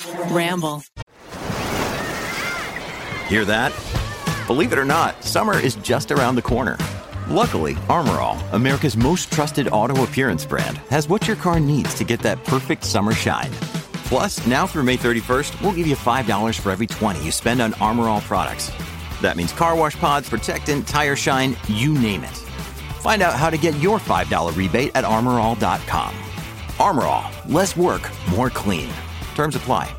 Ramble. Hear that? Believe it or not, summer is just around the corner. Luckily, Armor All, America's most trusted auto appearance brand, has what your car needs to get that perfect summer shine. Plus, now through May 31st, we'll give you $5 for every $20 you spend on Armor All products. That means car wash pods, protectant, tire shine, you name it. Find out how to get your $5 rebate at armorall.com. Armor All, less work, more clean. Terms apply.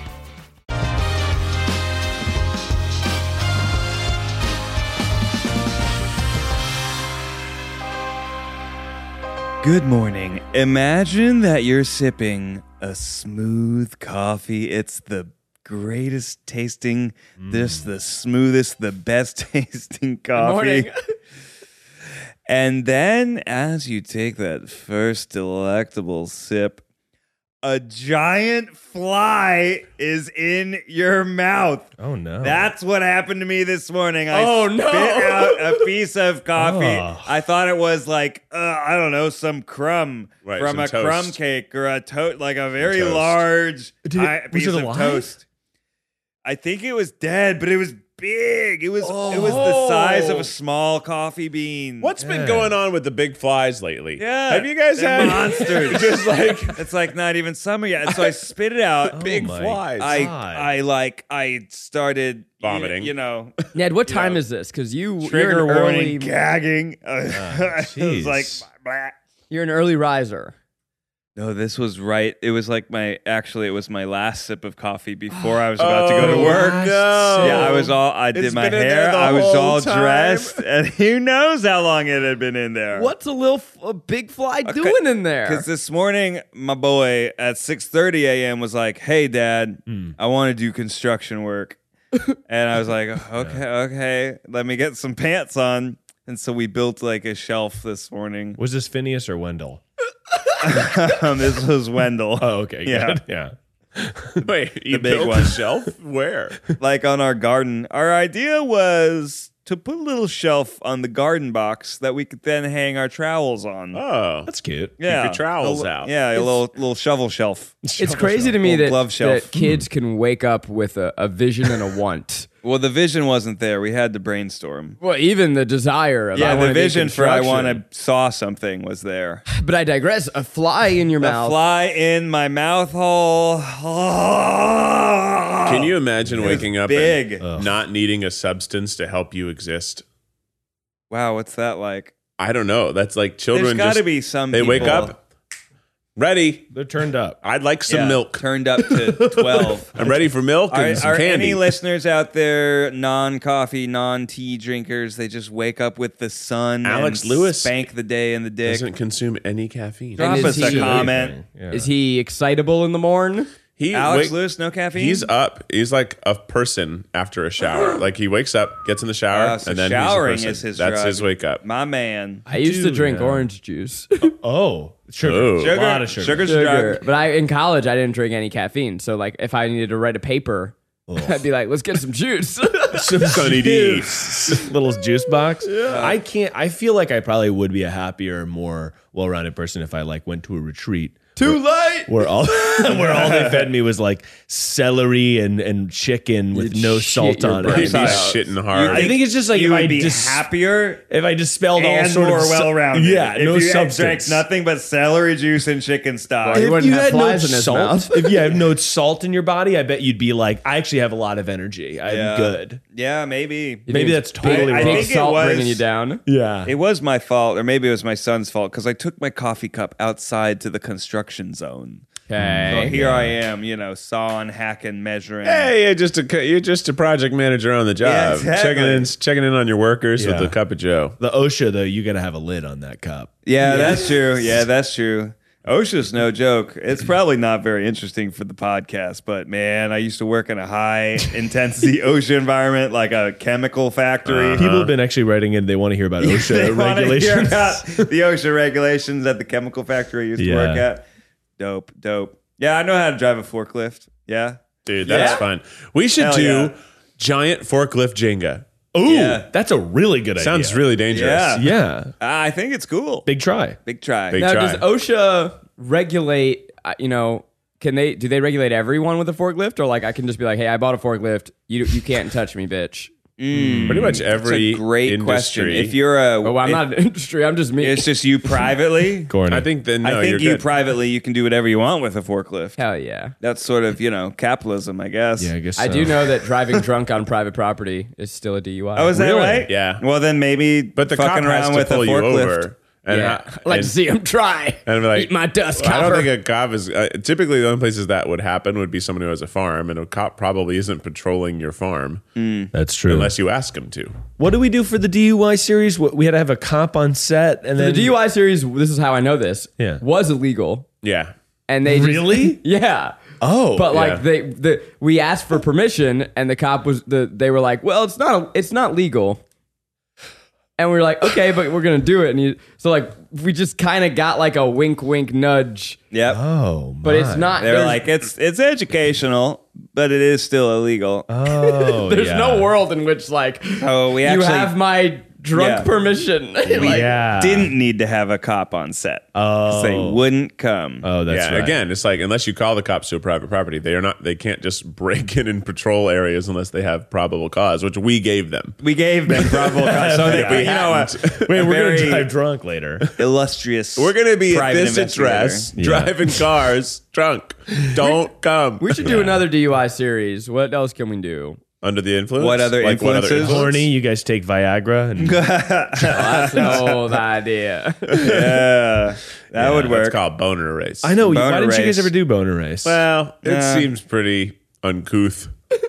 Good morning. Imagine that you're sipping a smooth coffee. It's the greatest tasting, just the smoothest, the best tasting coffee. And then as you take that first delectable sip, a giant fly is in your mouth. Oh, no. That's what happened to me this morning. I no. spit out a piece of coffee. Oh. I thought it was like, I don't know, some crumb Right, from some a toast. crumb cake or a toast, like a very Toast. large piece was it of alive? toast. I think it was dead, but it was big. It was the size of a small coffee bean. What's been going on with the big flies lately? Yeah. Have you guys They're had monsters? just like It's like not even summer yet. And so I spit it out. big my flies? I started Vomiting. You know, Ned, what time is this? Because you're trigger an warning, early, gagging. It was like, jeez. blah. you're an early riser. No, this was right. It was like it was my last sip of coffee before I was about to go to work. No. Yeah, I did It's my been in hair. there the I was whole all time. dressed, and who knows how long it had been in there. What's a big fly doing in there? Because this morning, my boy at 6:30 a.m. was like, "Hey, Dad, I want to do construction work," and I was like, "Okay, let me get some pants on." And so we built like a shelf this morning. Was this Phineas or Wendell? This was Wendell. Oh, okay. Yeah. Good. Yeah. Wait, you big built one. a shelf? Where? Like on our garden. Our idea was to put a little shelf on the garden box that we could then hang our trowels on. Oh, That's cute. Yeah, your trowels A li- out. Yeah, a little shovel shelf. It's crazy to me Little that, glove shelf. that kids can wake up with a vision and a want. Well, the vision wasn't there. We had to brainstorm. Well, even the desire of I Yeah, wanna the do vision for I want construction. to saw something was there. But I digress. A fly in your A mouth. fly in my mouth hole. Can you imagine waking up big. and not needing a substance to help you exist? Wow, what's that like? I don't know. That's like There's children got to just be some they wake people- up ready. They're turned up. I'd like some Yeah, milk. Turned up to 12. I'm ready for milk and Are, some are candy. any listeners out there, non-coffee, non-tea drinkers, they just wake up with the sun Alex and Lewis spank the day in the dick? Doesn't consume any caffeine. Drop And us is a he- comment. Yeah. Is he excitable in the morn? He Alex wake- Lewis, no caffeine? He's up. He's like a person after a shower. Like he wakes up, gets in the shower, So and then showering he's a person. is his That's drug. his wake up. My man. I used to do, drink yeah. orange juice. Oh, sugar. Ooh. A lot of sugar. Sugar's a Sugar. drug. But in college, I didn't drink any caffeine. So, like, if I needed to write a paper, I'd be like, let's get some juice. Some Sunny D. Little juice box. I can't. I feel like I probably would be a happier, more well-rounded person if I like went to a retreat. Too late. Where all they fed me was like celery and chicken with You'd no shit salt your on brains it. He'd be out. shitting hard. I think it's just like you if would I be just happier if I dispelled all and sort more of well-rounded. Yeah, if no you substance. drank nothing but celery juice and chicken stock. Well, you wouldn't have had flies in his salt, mouth. if you have no salt in your body, I bet you'd be like, I actually have a lot of energy. I'm Yeah. good. Yeah, maybe. Maybe that's totally I wrong. think Big salt it was- bringing you down. Yeah. It was my fault, or maybe it was my son's fault, because I took my coffee cup outside to the construction zone. So Okay. here I am, sawing, hacking, measuring. Hey, you're just a project manager on the job, Yeah, exactly. checking in on your workers with Yeah. a cup of Joe. The OSHA though, you got to have a lid on that cup. Yeah, that's true. Yeah, that's true. OSHA's no joke. It's probably not very interesting for the podcast, but man, I used to work in a high intensity OSHA environment, like a chemical factory. People have been actually writing in. They want to hear about They OSHA wanna hear regulations. about the OSHA regulations at the chemical factory I used to work Yeah. at. Dope. Yeah, I know how to drive a forklift. Yeah. Dude, that's Yeah. fun. We should Hell do yeah. giant forklift Jenga. Ooh, Yeah. that's a really good Sounds idea. really dangerous. Yeah. Yeah. I think it's cool. Big try. Big try. Big Now, try. does OSHA regulate, do they regulate everyone with a forklift, or like I can just be like, hey, I bought a forklift. You can't touch me, bitch. Pretty much every That's a great industry. question. If you're a, Oh, I'm not an industry. I'm just me. it's just you privately. Corny. I think that no, I think you're you good. privately you can do whatever you want with a forklift. Hell yeah. That's sort of capitalism, I guess. Yeah, I guess I so. do know that driving drunk on private property is still a DUI. Oh, is that Really? right? Yeah. Well, then maybe. But the cop fucking has around to with a pull you forklift. over. And Yeah. I like to see him try. And be like, Eat my dust, I don't copper. think a cop is. Typically, the only places that would happen would be someone who has a farm, and a cop probably isn't patrolling your farm That's true. unless you ask him to. What do we do for the DUI series? We had to have a cop on set, and then The DUI series, this is how I know this, Yeah. was illegal. Yeah. And they just- Really? yeah. Oh, But like yeah. we asked for permission, and the cop they were like, well, it's not legal. And we were like, okay, but we're gonna do it. And so like we just kind of got like a wink, wink, nudge, Yep. Oh, but it's not. They're there's- like it's educational, but it is still illegal. oh, there's yeah. no world in which like So we you actually have my drunk Yeah. permission. Like, Yeah. didn't need to have a cop on set. 'Cause they Oh. wouldn't come. Oh, that's yeah. right. Again, it's like unless you call the cops to a private property, they can't just break in and patrol areas unless they have probable cause, which we gave them. We gave them probable cause. So they, If we you know, hadn't, Wait, we're very- gonna drive drunk later. illustrious. we're gonna be at private this address investigator. driving cars drunk. Don't come. we should do another DUI series. What else can we do? Under the influence. What other influences? Horny, you guys take Viagra, and That's an old idea. Yeah, that would It's work. called boner race. I know. Boner Why didn't you guys race. ever do boner race? Well, it Yeah. seems pretty uncouth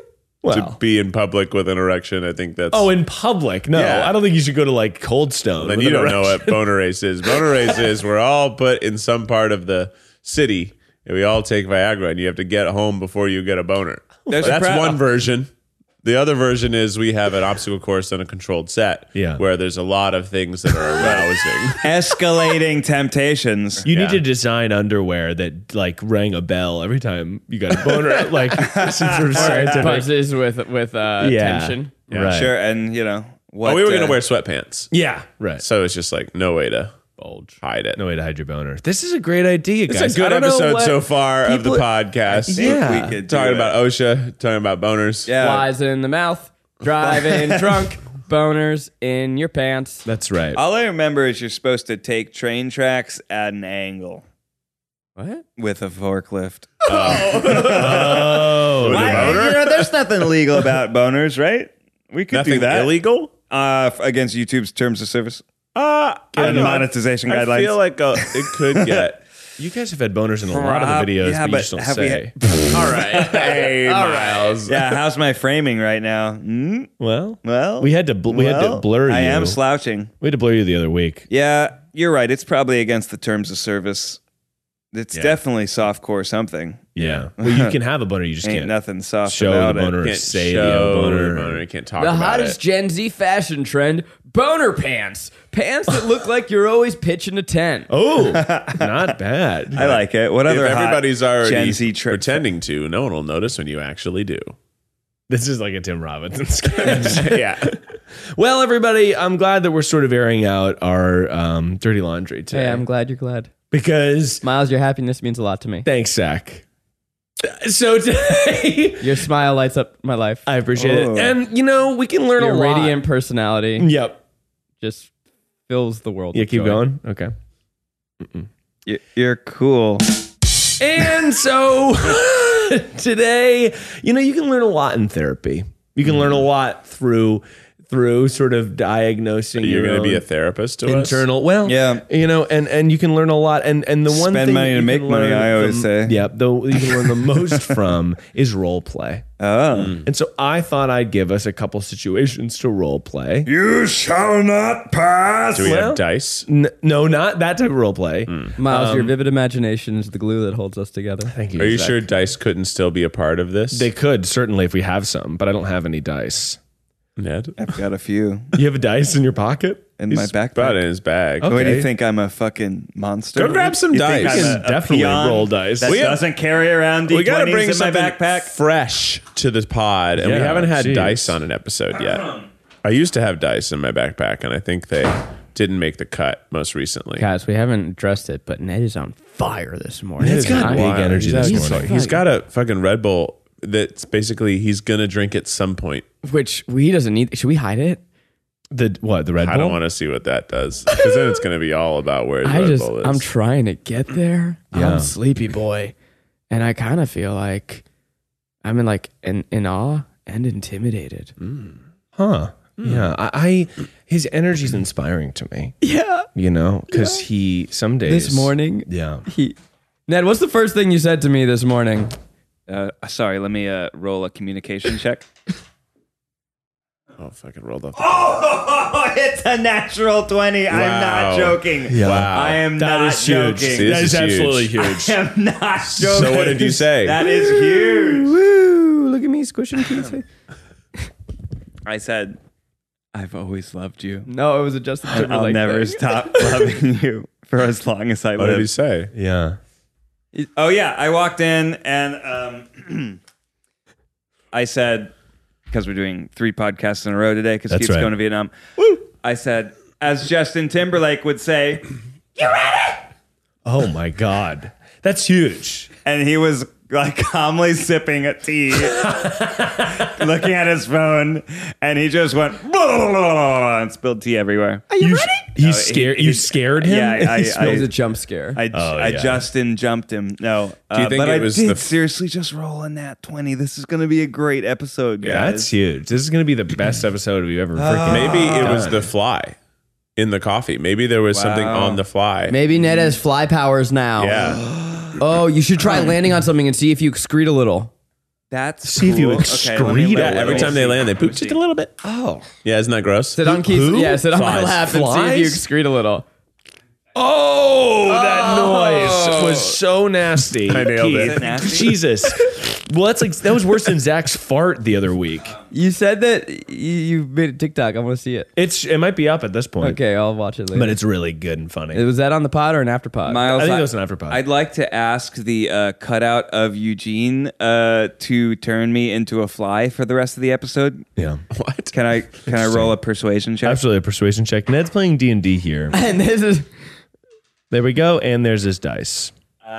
to be in public with an erection. I think that's. Oh, in public? No, Yeah. I don't think you should go to like Cold Stone. then with you an don't know erection. what boner race is. Boner race is we're all put in some part of the city and we all take Viagra and you have to get home before you get a boner. There's a That's pro- one version. The other version is we have an obstacle course on a controlled set Yeah. where there's a lot of things that are arousing. Escalating temptations. You Yeah. need to design underwear that like rang a bell every time you got a boner. like some sort of scientific. Buzzes with tension. Yeah. Right. Sure, and what? Oh, we were going to wear sweatpants. Yeah, right. So it's just like no way to Bulge. hide it. No way to hide your boner. This is a great idea, guys. It's a I good don't know episode what so far of the people- podcast. Yeah. we could do Talking it. about OSHA, talking about boners. Yeah. Flies in the mouth, driving drunk, boners in your pants. That's right. All I remember is you're supposed to take train tracks at an angle What? with a forklift. Oh, With a boner? There's nothing illegal about boners, right? We could Nothing do that. illegal? Against YouTube's terms of service I don't and know. monetization I guidelines. feel like it could get. you guys have had boners in a lot of the videos, yeah, but you but just don't have we say. All right. Hey, Miles. Yeah, how's my framing right now? Well, Well, we had to blur you. I am slouching. We had to blur you the other week. Yeah, you're right. It's probably against the terms of service. It's definitely softcore something. Yeah. Well, you can have a boner, you just Ain't can't nothing soft show about the boner it. or Can't say show you have a the boner. boner. You can't talk The about hottest it. Gen Z fashion trend: boner pants. Pants that look like you're always pitching a tent. Oh, not bad. I like it. What If other everybody's hot already Gen Z trick? pretending to, no one will notice when you actually do. This is like a Tim Robinson sketch. Yeah. Well, everybody, I'm glad that we're sort of airing out our dirty laundry today. Hey, I'm glad you're glad. Because Miles, your happiness means a lot to me. thanks, Zach. So today, Your smile lights up my life. I appreciate Oh. it. And, you know, we can learn Your a lot. radiant personality Yep. just fills the world. Yeah, with keep joy. going. Okay. You're cool. And so today, you know, you can learn a lot in therapy. You can learn a lot through sort of diagnosing You're your going to be own a therapist to us? internal. Well, Yeah. you know, and you can learn a lot. And the one Spend thing money that to you make can money, learn I always say. Yeah, though you can learn the most from is role play. Oh. And so I thought I'd give us a couple situations to role play. You shall not pass. Do we Well- have dice? No, not that type of role play. Miles, your vivid imagination is the glue that holds us together. Thank you. Are you Zach. sure dice couldn't still be a part of this? They could certainly if we have some, but I don't have any dice. Ned? I've got a few You have a dice in your pocket? in my He's got it in backpack. his bag. Okay. What do you think? I'm a fucking monster? Go grab some You think dice. I'm You can definitely peon roll dice. That We have- doesn't carry around We got to D20s bring in my something backpack. fresh to the pod, and we Yeah, haven't had geez. dice on an episode yet. I used to have dice in my backpack, and I think they didn't make the cut most recently. Guys, we haven't addressed it, but Ned is on fire this morning. Ned's got big energy this morning. He's got a fucking Red Bull that's basically he's gonna drink at some point. Which he doesn't need. Should we hide it? The Red Bull? I don't want to see what that does because then it's gonna be all about where the Red Bull is. I'm trying to get there. Yeah. I'm a sleepy boy, and I kind of feel like I'm in awe and intimidated. Huh. Yeah. I his energy's inspiring to me. Yeah. Because he some days This morning, Yeah. Ned, what's the first thing you said to me this morning? Sorry, let me roll a communication check. Oh, fucking rolled off. Oh, it's a natural 20. I'm Wow. not joking. Yeah. Wow. I am That not is huge. joking. See, That this is is absolutely huge. huge. I am not joking. So what did you say? That is huge. Woo! Look at me squishing Keith. I said, I've always loved you. No, it was a Justin Timberlake I'll never thing. stop loving you for as long as I What did he live. say? Yeah. Oh, yeah. I walked in and I said, because we're doing 3 podcasts in a row today because That's Keith's right. going to Vietnam. I said, as Justin Timberlake would say, Oh my God. That's huge. and he was like calmly sipping a tea, looking at his phone, and he just went and spilled tea everywhere. You scared you scared him? Yeah, It was a jump scare. I Justin jumped him. No, Do you think but it I was did the- seriously just roll a nat 20. This is going to be a great episode, guys. That's huge. This is going to be the best episode we've ever freaking Maybe it was done. the fly in the coffee. Maybe there was something on the fly. Maybe Ned has fly powers now. Yeah. Oh, you should try landing on something and see if you excrete a little. That's See if you cool. excrete let me it. let- Every let me time they see. land, they poop just a little bit. Oh. Yeah, isn't that gross? Sit on Keith's. Who? Yeah, sit on my Flies. lap and see if Flies? you excrete a little. Oh, that noise was so nasty. I nailed it. Is it nasty? Jesus. Well, that was worse than Zach's fart the other week. You said that you made a TikTok. I want to see it. It might be up at this point. Okay, I'll watch it later. But it's really good and funny. Was that on the pod or an after pod? Miles, I think it was an afterpod. I'd like to ask the cutout of Eugene to turn me into a fly for the rest of the episode. Yeah. What? Can I roll a persuasion check? Absolutely a persuasion check. Ned's playing D&D here. And this is There we go. And there's his dice.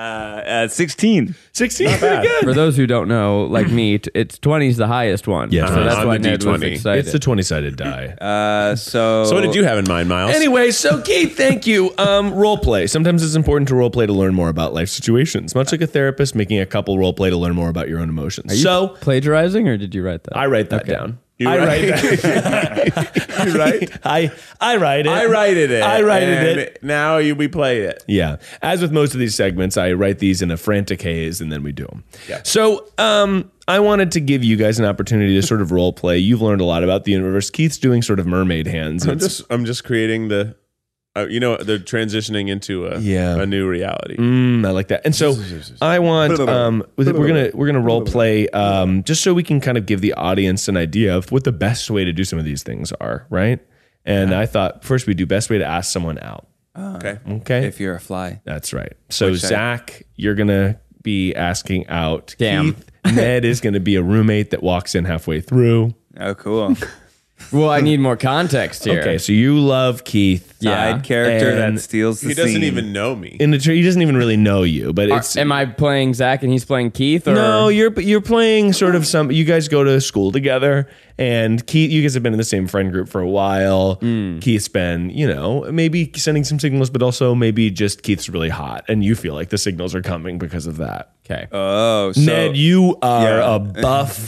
16. 16. Pretty good. for those who don't know, like me, it's 20 is the highest one. Yeah, so that's on why the Ned was D20. excited. It's the 20-sided die. So So what did you have in mind, Miles? Anyway, so Keith, thank you. Role play. Sometimes it's important to role play to learn more about life situations. Much like a therapist making a couple role play to learn more about your own emotions. So plagiarizing, or did you write that? I write that down. You write that. You right? I write it. I righted it. I righted and it. Now we play it. Yeah. As with most of these segments, I write these in a frantic haze and then we do them. Yeah. So I wanted to give you guys an opportunity to sort of role play. You've learned a lot about the universe. Keith's doing sort of mermaid hands. I'm just creating the, they're transitioning into a new reality. I like that. And so I want we're gonna role play just so we can kind of give the audience an idea of what the best way to do some of these things are, right? And I thought first we do best way to ask someone out. Okay. Okay. if you're a fly? That's right. So Which I- Zach, you're gonna be asking out. Damn. Keith, Ned is gonna be a roommate that walks in halfway through. Oh, cool. Well, I need more context here. Okay, so you love Keith. Side character And that steals the He doesn't scene. even know me. In the he doesn't even really know you, but it's Am I playing Zach and he's playing Keith? Or? no, you're playing sort of some. You guys go to school together, and Keith, you guys have been in the same friend group for a while. Keith's been, maybe sending some signals, but also maybe just Keith's really hot, and you feel like the signals are coming because of that. Okay. Oh, so Ned, you are Yeah. a buff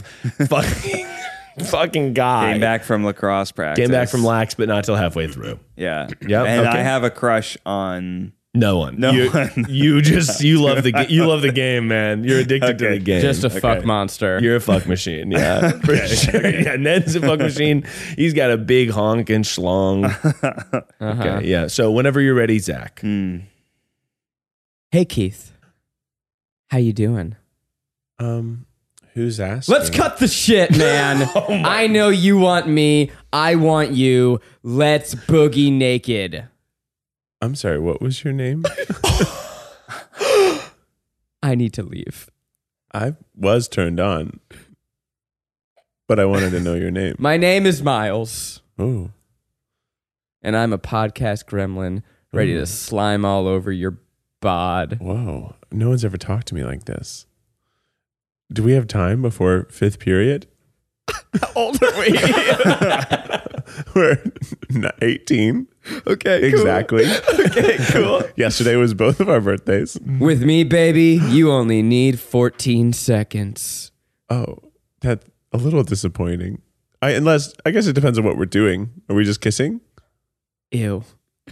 fucking guy. came back from lacrosse practice. Came back from lax, but not till halfway through. Yeah. Yep, And okay. I have a crush on. No one. No you, one. You love the game, man. You're addicted to Okay. the game. Just a fuck monster. You're a fuck machine, yeah, for sure. Yeah, Ned's a fuck machine. He's got a big honk and schlong. Okay, yeah. So whenever you're ready, Zach. Hey, Keith. How you doing? Who's asking? Let's cut the shit, man. I know you want me. I want you. Let's boogie naked. I'm sorry. What was your name? I need to leave. I was turned on, but I wanted to know your name. My name is Miles. Oh, and I'm a podcast gremlin ready to slime all over your bod. Whoa. No one's ever talked to me like this. Do we have time before 5th period? How old are we? We're 18. Okay, cool. Exactly. Okay, cool. Yesterday was both of our birthdays. With me, baby, you only need 14 seconds. Oh, that's a little disappointing. I guess it depends on what we're doing. Are we just kissing? Ew.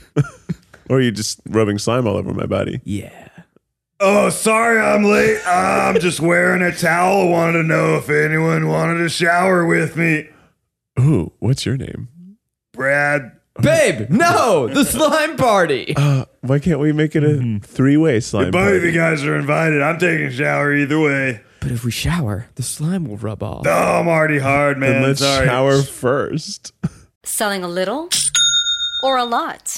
Or are you just rubbing slime all over my body? Yeah. Oh, sorry I'm late. I'm just wearing a towel. Wanted to know if anyone wanted to shower with me. Ooh, what's your name? Brad. Babe, no! The slime party! Why can't we make it a 3-way slime Both of you party? guys are invited. I'm taking a shower either way. But if we shower, the slime will rub off. Oh, I'm already hard, man. Then let's Sorry. shower first. Selling a little or a lot?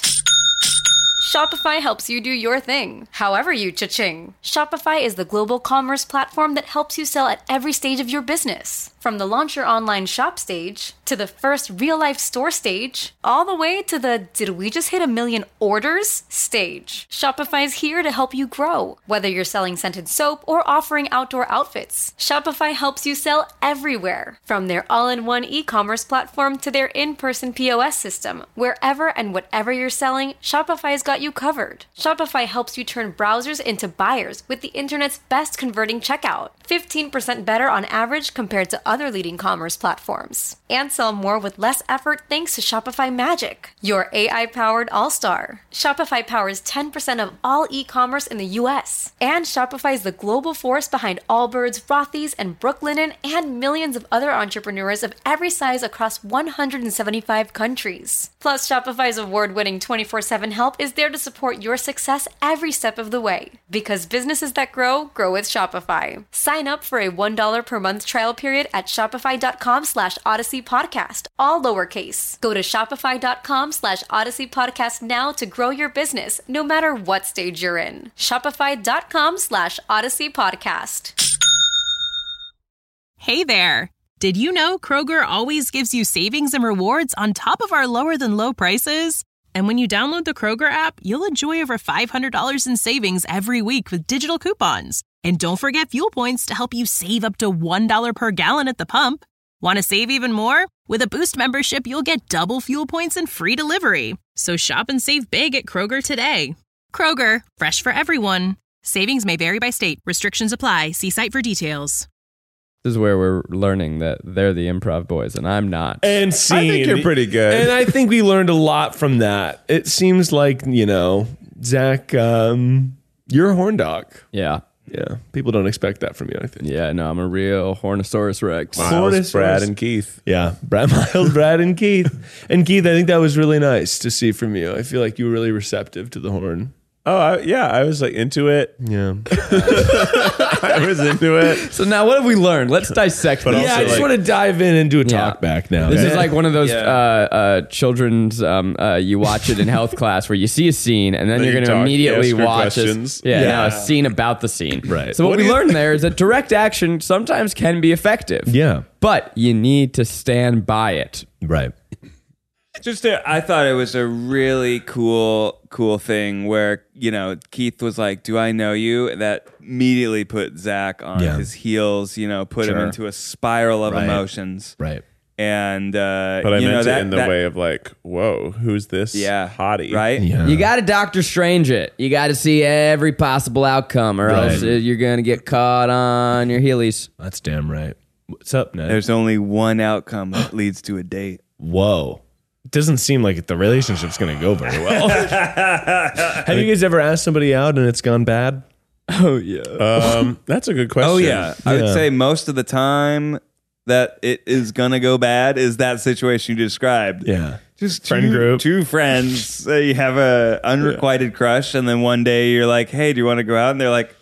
Shopify helps you do your thing, however you cha-ching. Shopify is the global commerce platform that helps you sell at every stage of your business. From the launch your online shop stage, to the first real-life store stage, all the way to the did we just hit 1 million orders stage. Shopify's here to help you grow. Whether you're selling scented soap or offering outdoor outfits, Shopify helps you sell everywhere. From their all-in-one e-commerce platform to their in-person POS system, wherever and whatever you're selling, Shopify's got you covered. Shopify helps you turn browsers into buyers with the internet's best converting checkout. 15% better on average compared to other leading commerce platforms. And sell more with less effort thanks to Shopify Magic, your AI-powered all-star. Shopify powers 10% of all e-commerce in the US. And Shopify is the global force behind Allbirds, Rothy's, and Brooklinen, and millions of other entrepreneurs of every size across 175 countries. Plus, Shopify's award-winning 24/7 help is there to support your success every step of the way. Because businesses that grow with Shopify. Sign up for a $1 per month trial period at shopify.com/Odyssey Podcast, all lowercase. Go to shopify.com/Odyssey Podcast now to grow your business, no matter what stage you're in. Shopify.com/Odyssey Podcast. Hey there. Did you know Kroger always gives you savings and rewards on top of our lower than low prices? And when you download the Kroger app, you'll enjoy over $500 in savings every week with digital coupons. And don't forget fuel points to help you save up to $1 per gallon at the pump. Want to save even more? With a Boost membership, you'll get double fuel points and free delivery. So shop and save big at Kroger today. Kroger, fresh for everyone. Savings may vary by state. Restrictions apply. See site for details. This is where we're learning that they're the improv boys and I'm not. And scene. I think you're pretty good. And I think we learned a lot from that. It seems like, Zach, you're a horn dog. Yeah. Yeah. People don't expect that from you, I think. Yeah, no, I'm a real Hornosaurus Rex. Miles, Brad, and Keith. Yeah. Miles, Brad, and Keith. And Keith, I think that was really nice to see from you. I feel like you were really receptive to the horn. Oh, I was like into it. Yeah. I was into it. So now what have we learned? Let's dissect this. Yeah, I just want to dive in and do a talk back now. This is like one of those children's, you watch it in health class where you see a scene and then you're going to immediately watch a scene about the scene. Right. So what we learned there is that direct action sometimes can be effective. Yeah. But you need to stand by it. Right. I thought it was a really cool thing where, Keith was like, "Do I know you?" That immediately put Zach on his heels, put him into a spiral of emotions. Right. And, but I meant it in the way of like, whoa, who's this hottie? Right? Yeah. You got to Doctor Strange it. You got to see every possible outcome or else you're going to get caught on your heelys. That's damn right. What's up, Ned? There's only one outcome that leads to a date. Whoa. Doesn't seem like the relationship's going to go very well. Have you guys ever asked somebody out and it's gone bad? Oh, yeah. That's a good question. Oh, yeah. I would say most of the time that it is going to go bad is that situation you described. Yeah. Just Friend group. Two friends. You have a unrequited crush, and then one day you're like, "Hey, do you want to go out?" And they're like,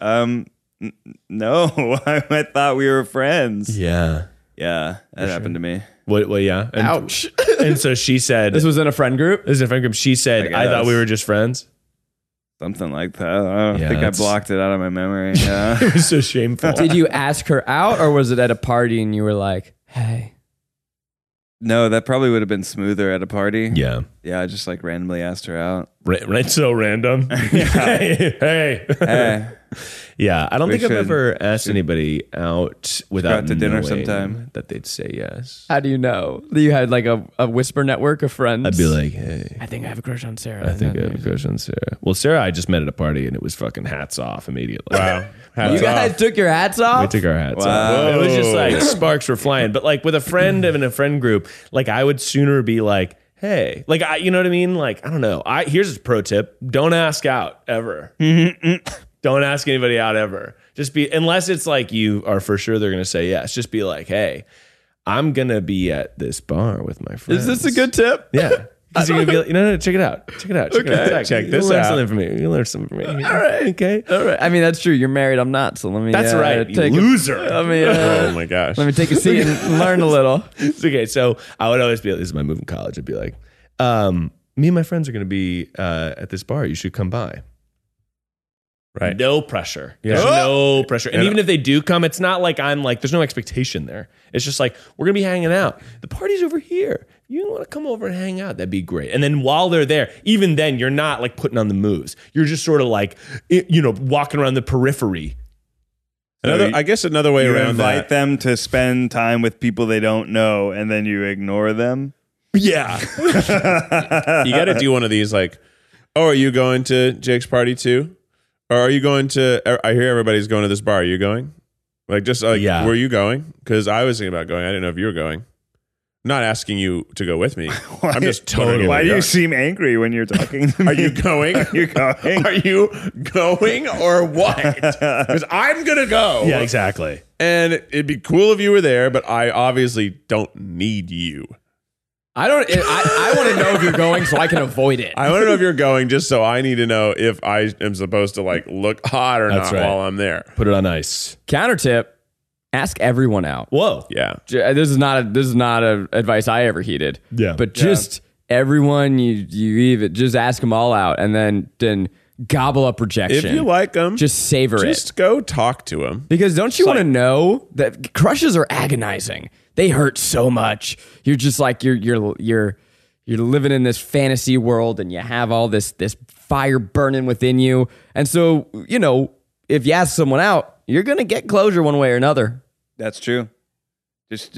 no, I thought we were friends. Yeah. Yeah, that happened to me. Well, yeah. And, Ouch. And so she said... This was in a friend group? This is a friend group. She said, I thought we were just friends. Something like that. I think I blocked it out of my memory. Yeah. It was so shameful. Did you ask her out or was it at a party and you were like, hey? No, that probably would have been smoother at a party. Yeah. Yeah, I just like randomly asked her out. Right, so random. hey. Hey, Yeah, I don't We think I've should- ever asked anybody out without out to dinner knowing sometime. that they'd say yes. How do you know? You had like a whisper network of friends. I'd be like, hey, I think I have a crush on Sarah. I think I have a crush on Sarah. Well, Sarah, I just met at a party and it was fucking hats off immediately. Wow. You Hats guys off. took your hats We off? took our hats Wow. off. It was just like sparks were flying. But like with a friend in a friend group, like I would sooner be like, hey, like you know what I mean? Like, I don't know. Here's a pro tip. Don't ask out ever. Don't ask anybody out ever. Just be, unless it's like you are for sure they're going to say yes. Just be like, hey, I'm going to be at this bar with my friends. Is this a good tip? Yeah. 'Cause you're gonna be like, no, check it out. Check it out. Check it out. check You'll this learn out. something from me. You'll learn something from me. All right. Okay. All right. I mean, that's true. You're married. I'm not. So let me. That's right. You Take loser. Let me. Oh my gosh. Let me take a seat and learn a little. It's okay. So I would always be like, this is my move in college. I'd be like, me and my friends are going to be at this bar. You should come by. Right. No pressure. Yeah. There's no pressure. And Yeah. even if they do come, it's not like I'm like, there's no expectation there. It's just like, we're going to be hanging out. The party's over here. You want to come over and hang out? That'd be great. And then while they're there, even then, you're not like putting on the moves. You're just sort of like, walking around the periphery. I guess another way you around invite that. them to spend time with people they don't know, and then you ignore them. Yeah. You got to do one of these like, oh, are you going to Jake's party too? Or are you going to, I hear everybody's going to this bar. Are you going? Like, just like, Yeah. were you going? Because I was thinking about going. I didn't know if you were going. I'm not asking you to go with me. I'm just wondering if Why do you're you going. seem angry when you're talking to me? Are you going? Are you going? Are you going or what? Because I'm going to go. Yeah, exactly. And it'd be cool if you were there, but I obviously don't need you. I don't. I want to know if you're going so I can avoid it. I want to know if you're going just so I need to know if I am supposed to like look hot or That's not right. while I'm there. Put it on ice. Counter tip: ask everyone out. Whoa. Yeah. This is not a advice I ever heeded. Yeah. But just everyone you even just ask them all out, and then gobble up rejection. If you like them, just savor just go talk to them. Because don't you want to know that crushes are agonizing? They hurt so much. You're just like you're living in this fantasy world, and you have all this fire burning within you. And so, if you ask someone out, you're gonna get closure one way or another. That's true. Just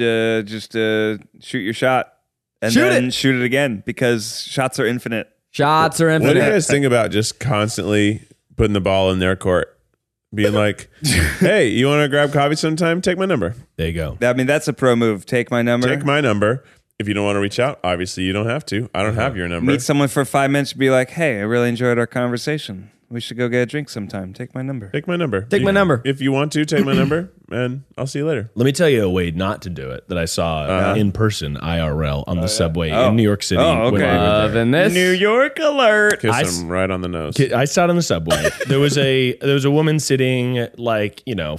shoot your shot and Shoot then it. shoot it again, because shots are infinite. Shots are What do you infinite. guys think about just constantly putting the ball in their court? Being like, hey, you want to grab coffee sometime? Take my number. There you go. I mean, that's a pro move. Take my number. Take my number. If you don't want to reach out, obviously you don't have to. I don't have your number. Meet someone for 5 minutes. Be like, hey, I really enjoyed our conversation. We should go get a drink sometime. Take my number. Take my number. Take my number. If you want to, take my number, and I'll see you later. Let me tell you a way not to do it that I saw in person, IRL, on the subway in New York City. Oh, when we okay. were there. Loving this. New York alert. Kiss him right on the nose. I sat on the subway. There was a woman sitting like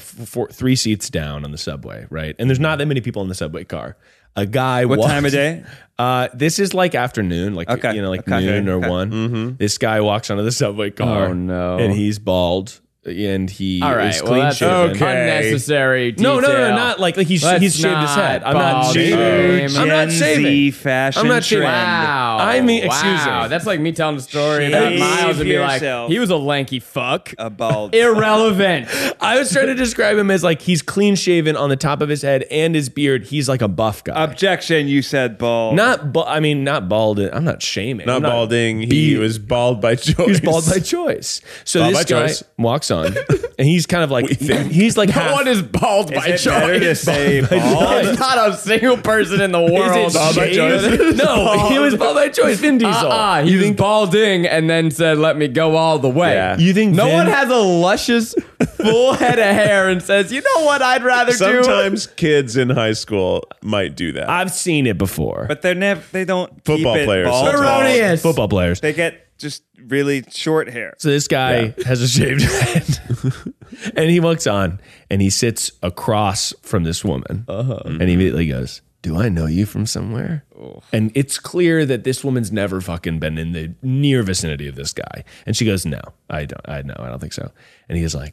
3 seats down on the subway, right? And there's not that many people in the subway car. A guy. What walks, time of day? This is like afternoon, like Okay. noon or 1. Mm-hmm. This guy walks onto the subway car. Oh, no. And he's bald. And he All right. is Well, clean that's shaven. unnecessary. No, detail. not like he's Let's shaved his head. I'm not bald shaving. shame. I'm not Gen shaving. Z fashion I'm not shaving. trend. Wow. I mean, excuse wow. me. That's like me telling a story about Shave Miles and be like, yourself. he was a lanky fuck. A bald. Irrelevant. I was trying to describe him as like he's clean shaven on the top of his head and his beard. He's like a buff guy. Objection, you said bald. Not bald. I'm not shaming. Not I'm balding. He be- was bald by choice. He was bald by choice. So Bald this by guy choice. walks on, and he's kind of like he's like No half. one is bald by Is it better to choice. say Bald by bald? There's not a single person in the Is world. it Bald by shaved? choice. No, he was bald by choice. Vin Diesel. He was balding and then said, let me go all the way. Yeah. You think no Vin- one has a luscious, full head of hair and says, you know what I'd rather do? Sometimes kids in high school might do that. I've seen it before. But they're never. They don't. Football keep it players bald. sometimes. Erroneous. Football players. They get just really short hair. So this guy has a shaved head, and he walks on, and he sits across from this woman, and he immediately goes, "Do I know you from somewhere?" And it's clear that this woman's never fucking been in the near vicinity of this guy, and she goes, "No, I don't. I don't think so." And he is like,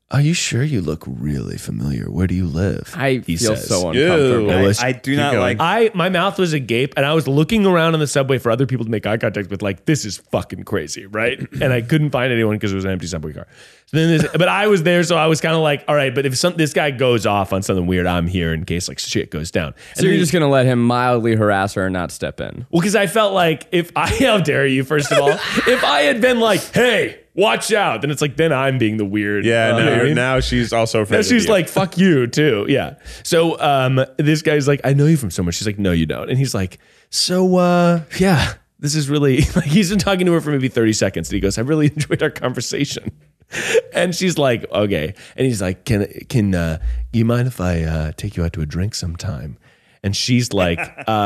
are you sure you look really familiar? Where do you live? I He feel says. so uncomfortable. It was- I do not going. like. my mouth was agape, and I was looking around on the subway for other people to make eye contact with, like, this is fucking crazy, right? And I couldn't find anyone because it was an empty subway car. So then but I was there, so I was kind of like, all right, but if this guy goes off on something weird, I'm here in case like shit goes down. So you're just gonna let him mildly harass her and not step in? Well, because I felt like how dare you, first of all, if I had been like, hey, watch out, then it's like, then I'm being the weird. Yeah, you know what I mean? now she's also afraid. Now of she's you. like, fuck you too. Yeah. So this guy's like, I know you from somewhere. She's like, no, you don't. And he's like, so yeah, this is really like, he's been talking to her for maybe 30 seconds. And he goes, I really enjoyed our conversation. And she's like, okay. And he's like, can you mind if I take you out to a drink sometime? And she's like,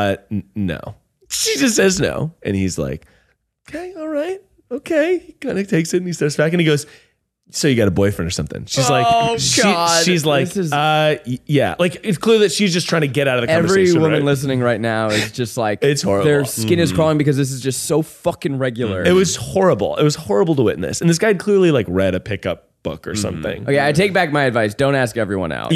no. She just says no. And he's like, okay, all right. Okay. He kind of takes it and he steps back and he goes, so you got a boyfriend or something? She's Oh, like, God. she's like, This is- yeah. Like, it's clear that she's just trying to get out of the Every conversation. woman right? listening right now is just like, It's horrible. Their skin is crawling because this is just so fucking regular. It was horrible. It was horrible to witness. And this guy had clearly like read a pickup book or something. Okay, I take back my advice. Don't ask everyone out.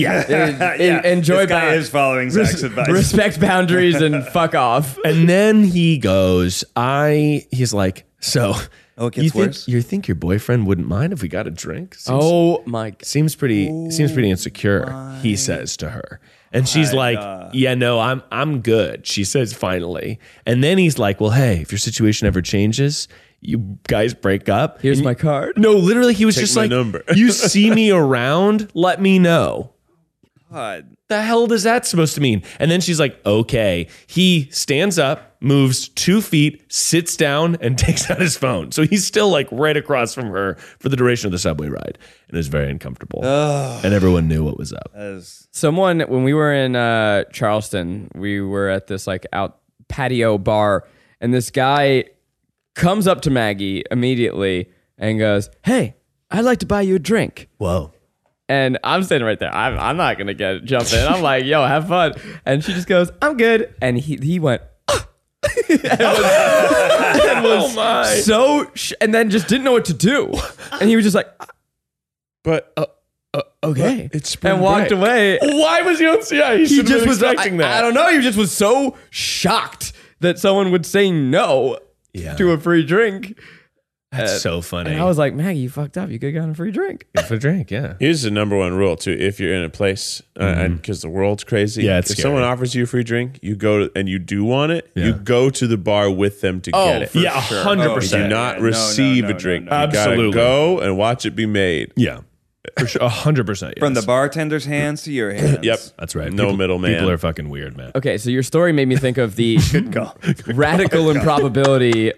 Enjoy This guy is following Zach's advice. respect boundaries and fuck off. And then he goes, he's like, so Oh, it gets worse? you think your boyfriend wouldn't mind if we got a drink? Oh my God. Seems pretty insecure, he says to her. And she's like, yeah, no, I'm good. She says finally. And then he's like, well, hey, if your situation ever changes, you guys break up. Here's my card. No, literally, he was Take just my like, number. you see me around, let me know. God. The hell does that supposed to mean? And then she's like, okay. He stands up, moves 2 feet, sits down, and takes out his phone. So he's still like right across from her for the duration of the subway ride. And it was very uncomfortable. And everyone knew what was up. Someone, when we were in Charleston, we were at this like out patio bar, and this guy comes up to Maggie immediately and goes, hey, I'd like to buy you a drink. Whoa. And I'm sitting right there. I'm not going to jump in. I'm like, yo, have fun. And she just goes, I'm good. And he went, and was so, and then just didn't know what to do. And he was just like, but okay. it's spring and walked break. away. Why was he on CI? He He should have just been was expecting that. I don't know. He just was so shocked that someone would say no to a free drink. That's so funny. And I was like, Maggie, you fucked up. You could have gotten a free drink. for a drink, yeah. Here's the number one rule too: if you're in a place, and because the world's crazy, Yeah, it's if scary. someone offers you a free drink, you go to, and you do want it, you go to the bar with them to get it. Yeah, 100%. You do not receive a drink. You Absolutely. gotta go and watch it be made. Yeah. For sure. 100%. Yes. From the bartender's hands to your hands. Yep, That's right. No middleman. People are fucking weird, man. Okay, so your story made me think of the radical improbability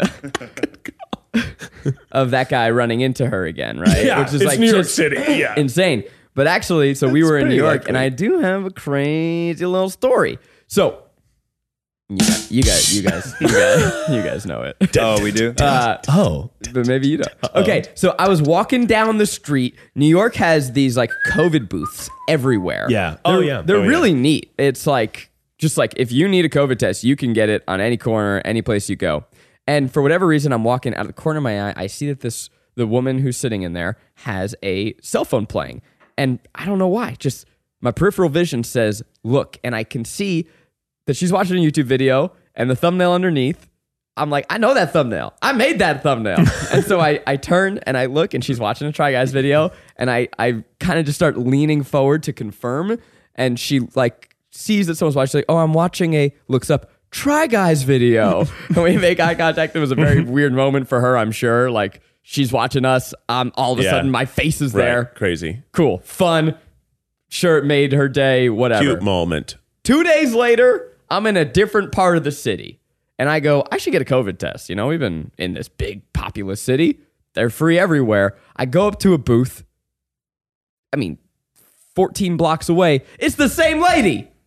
of that guy running into her again, right? Yeah, Which is it's like New York just City. Yeah. insane. But actually, so we were in New pretty York, likely. and I do have a crazy little story. So you guys know it. Oh, we do? Oh. But maybe you don't. Okay, so I was walking down the street. New York has these like COVID booths everywhere. Yeah. They're really neat. It's like just like if you need a COVID test, you can get it on any corner, any place you go. And for whatever reason, I'm walking out of the corner of my eye. I see that the woman who's sitting in there has a cell phone playing, and I don't know why. Just my peripheral vision says look, and I can see that she's watching a YouTube video, and the thumbnail underneath. I'm like, I know that thumbnail. I made that thumbnail. And so I turn and I look, and she's watching a Try Guys video, and I kind of just start leaning forward to confirm, and she like sees that someone's watching. She's like, oh, I'm watching looks up Try Guys video. And we make eye contact. It was a very weird moment for her, I'm sure. Like she's watching us. All of a sudden my face is there. Right. Crazy. Cool. Fun. Sure, it made her day, whatever. Cute moment. 2 days later, I'm in a different part of the city. And I go, I should get a COVID test. You know, we've been in this big populous city. They're free everywhere. I go up to a booth. 14 blocks away. It's the same lady.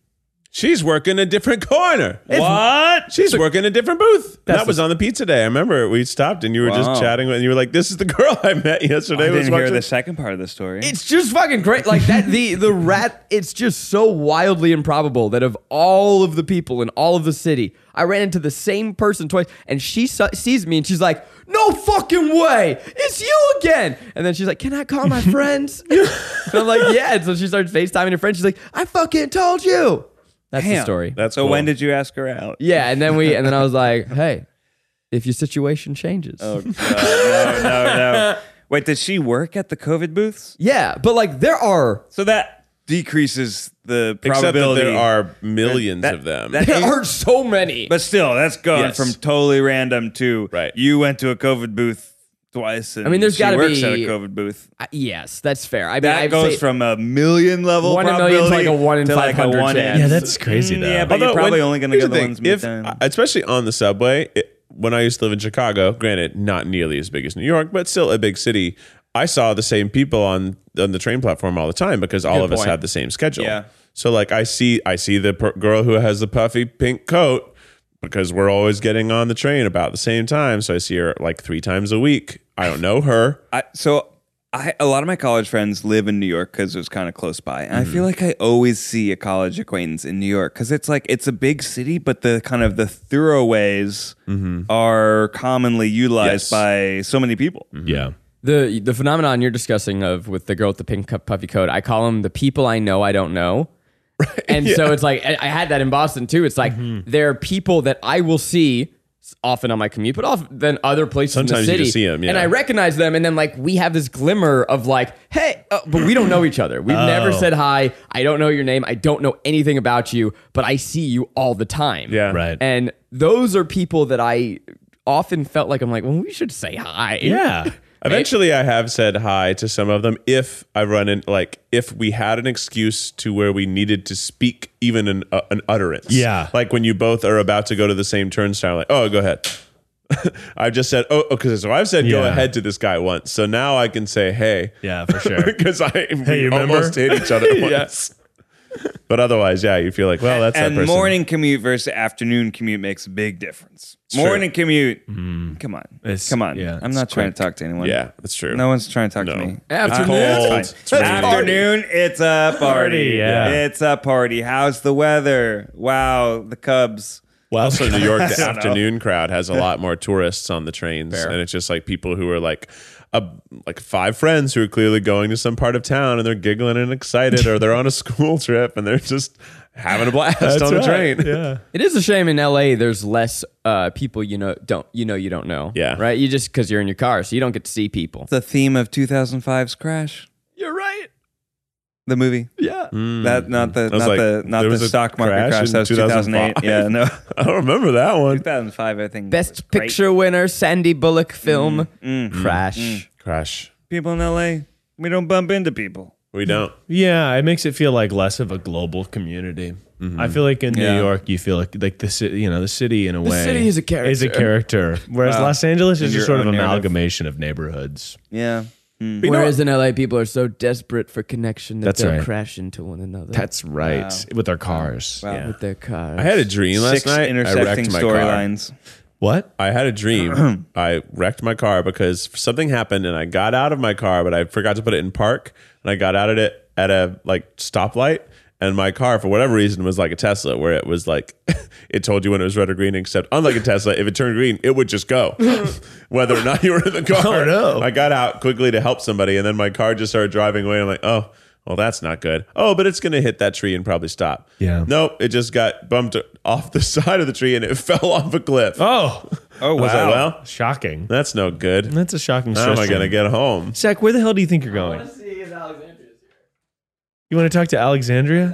She's working a different corner. What? She's working a different booth. That was on the pizza day. I remember we stopped and you were just chatting and you were like, "This is the girl I met yesterday." I was didn't hear watching- the second part of the story. It's just fucking great. Like that, the rat. It's just so wildly improbable that of all of the people in all of the city, I ran into the same person twice, and she sees me and she's like, "No fucking way, it's you again!" And then she's like, "Can I call my friends?" And I'm like, "Yeah." And so she starts FaceTiming her friends. She's like, "I fucking told you." That's the Damn. story. That's so cool. when did you ask her out? Yeah, and then I was like, "Hey, if your situation changes." Oh, God, no. Wait, did she work at the COVID booths? Yeah, but like there are So that decreases the Except that probability. there are millions That- of them. that- there are so many. But still, that's going Yes. from totally random to Right. you went to a COVID booth twice. And I mean, there's she gotta works be- at a COVID booth. Yes, that's fair. I mean, That I'd goes say from a million level 1 in a probability million to like a 1 in to like a 500 1 in- chance. Yeah, that's crazy though. Yeah, but you're Although probably when- only going to here's get the ones if, midtime. especially on the subway. When I used to live in Chicago, granted, not nearly as big as New York, but still a big city. I saw the same people on the train platform all the time because all of us point. have the same schedule. Yeah. So like I see the girl who has the puffy pink coat because we're always getting on the train about the same time. So I see her like 3 times a week. I don't know her. A lot of my college friends live in New York because it was kind of close by. And I feel like I always see a college acquaintance in New York because it's like, it's a big city, but the kind of the thoroughways are commonly utilized Yes. by so many people. Yeah. the phenomenon you're discussing with the girl with the pink puffy coat. I call them the people I know I don't know. And so it's like I had that in Boston too. It's like there are people that I will see often on my commute, but often then other places in Sometimes the you city. just see 'em, yeah. And I recognize them, and then like we have this glimmer of like, hey, but we don't know each other. We've never said hi. I don't know your name. I don't know anything about you, but I see you all the time. Yeah. Right. And those are people that I often felt like I'm like, well, we should say hi. Yeah. Eventually, I have said hi to some of them if I run in, like, if we had an excuse to where we needed to speak even an utterance. Yeah. Like when you both are about to go to the same turnstile, like, oh, go ahead. I've just said, okay, so I've said go Yeah. ahead to this guy once. So now I can say, hey. Yeah, for sure. Because you we remember? almost hit each other once. But otherwise, yeah, you feel like, well, that's that And person. morning commute versus afternoon commute makes a big difference. true. Morning commute, come on. It's- Come on. yeah, I'm it's not trying to talk to anyone. Yeah, that's true. No one's trying to talk to No. me. Afternoon. It's cold. Afternoon, it's a party. yeah. It's a party. How's the weather? Wow, the Cubs. Well, Also, New York, I the don't know. afternoon crowd has a lot more tourists on the trains, and it's just like people who are like 5 friends who are clearly going to some part of town, and they're giggling and excited, or they're on a school trip and they're just having a blast on the train. Yeah. It is a shame in LA there's less people you don't know. Yeah. Right? You just because you're in your car, so you don't get to see people. The theme of 2005's Crash, You're right. the movie. Yeah. That not the I was not like, the not there the was a stock market crash crash. in That was 2008. 2005. Yeah, no, I don't remember that one. 2005. I think was Best great. picture winner, Sandy Bullock film, Crash. Crash. People in LA, we don't bump into people. We don't. Yeah, it makes it feel like less of a global community. I feel like in Yeah. New York, you feel like the city, the city in a way city is a character. Is a character, whereas Wow. Los Angeles In is just your sort of own an narrative. amalgamation of neighborhoods. Yeah. But you know Whereas in LA, people are so desperate for connection that That's they'll right. crash into one another. That's right, Wow. with our cars. Wow. Yeah. with their cars. I had a dream last 6 night. I intersecting wrecked my car. storylines. What? I had a dream. I wrecked my car because something happened and I got out of my car, but I forgot to put it in park. And I got out of it at a stoplight. And my car, for whatever reason, was like a Tesla, where it was like, it told you when it was red or green, except unlike a Tesla, if it turned green, it would just go, whether or not you were in the car. Oh, no. I got out quickly to help somebody, and then my car just started driving away. I'm like, oh, well, that's not good. Oh, but it's going to hit that tree and probably stop. Yeah. Nope, it just got bumped off the side of the tree and it fell off a cliff. Oh, Oh, I was wow. like, well, shocking. that's no good. That's a shocking. How am I stress going to dream. get home? Zach, where the hell do you think you're going? You want to talk to Alexandria?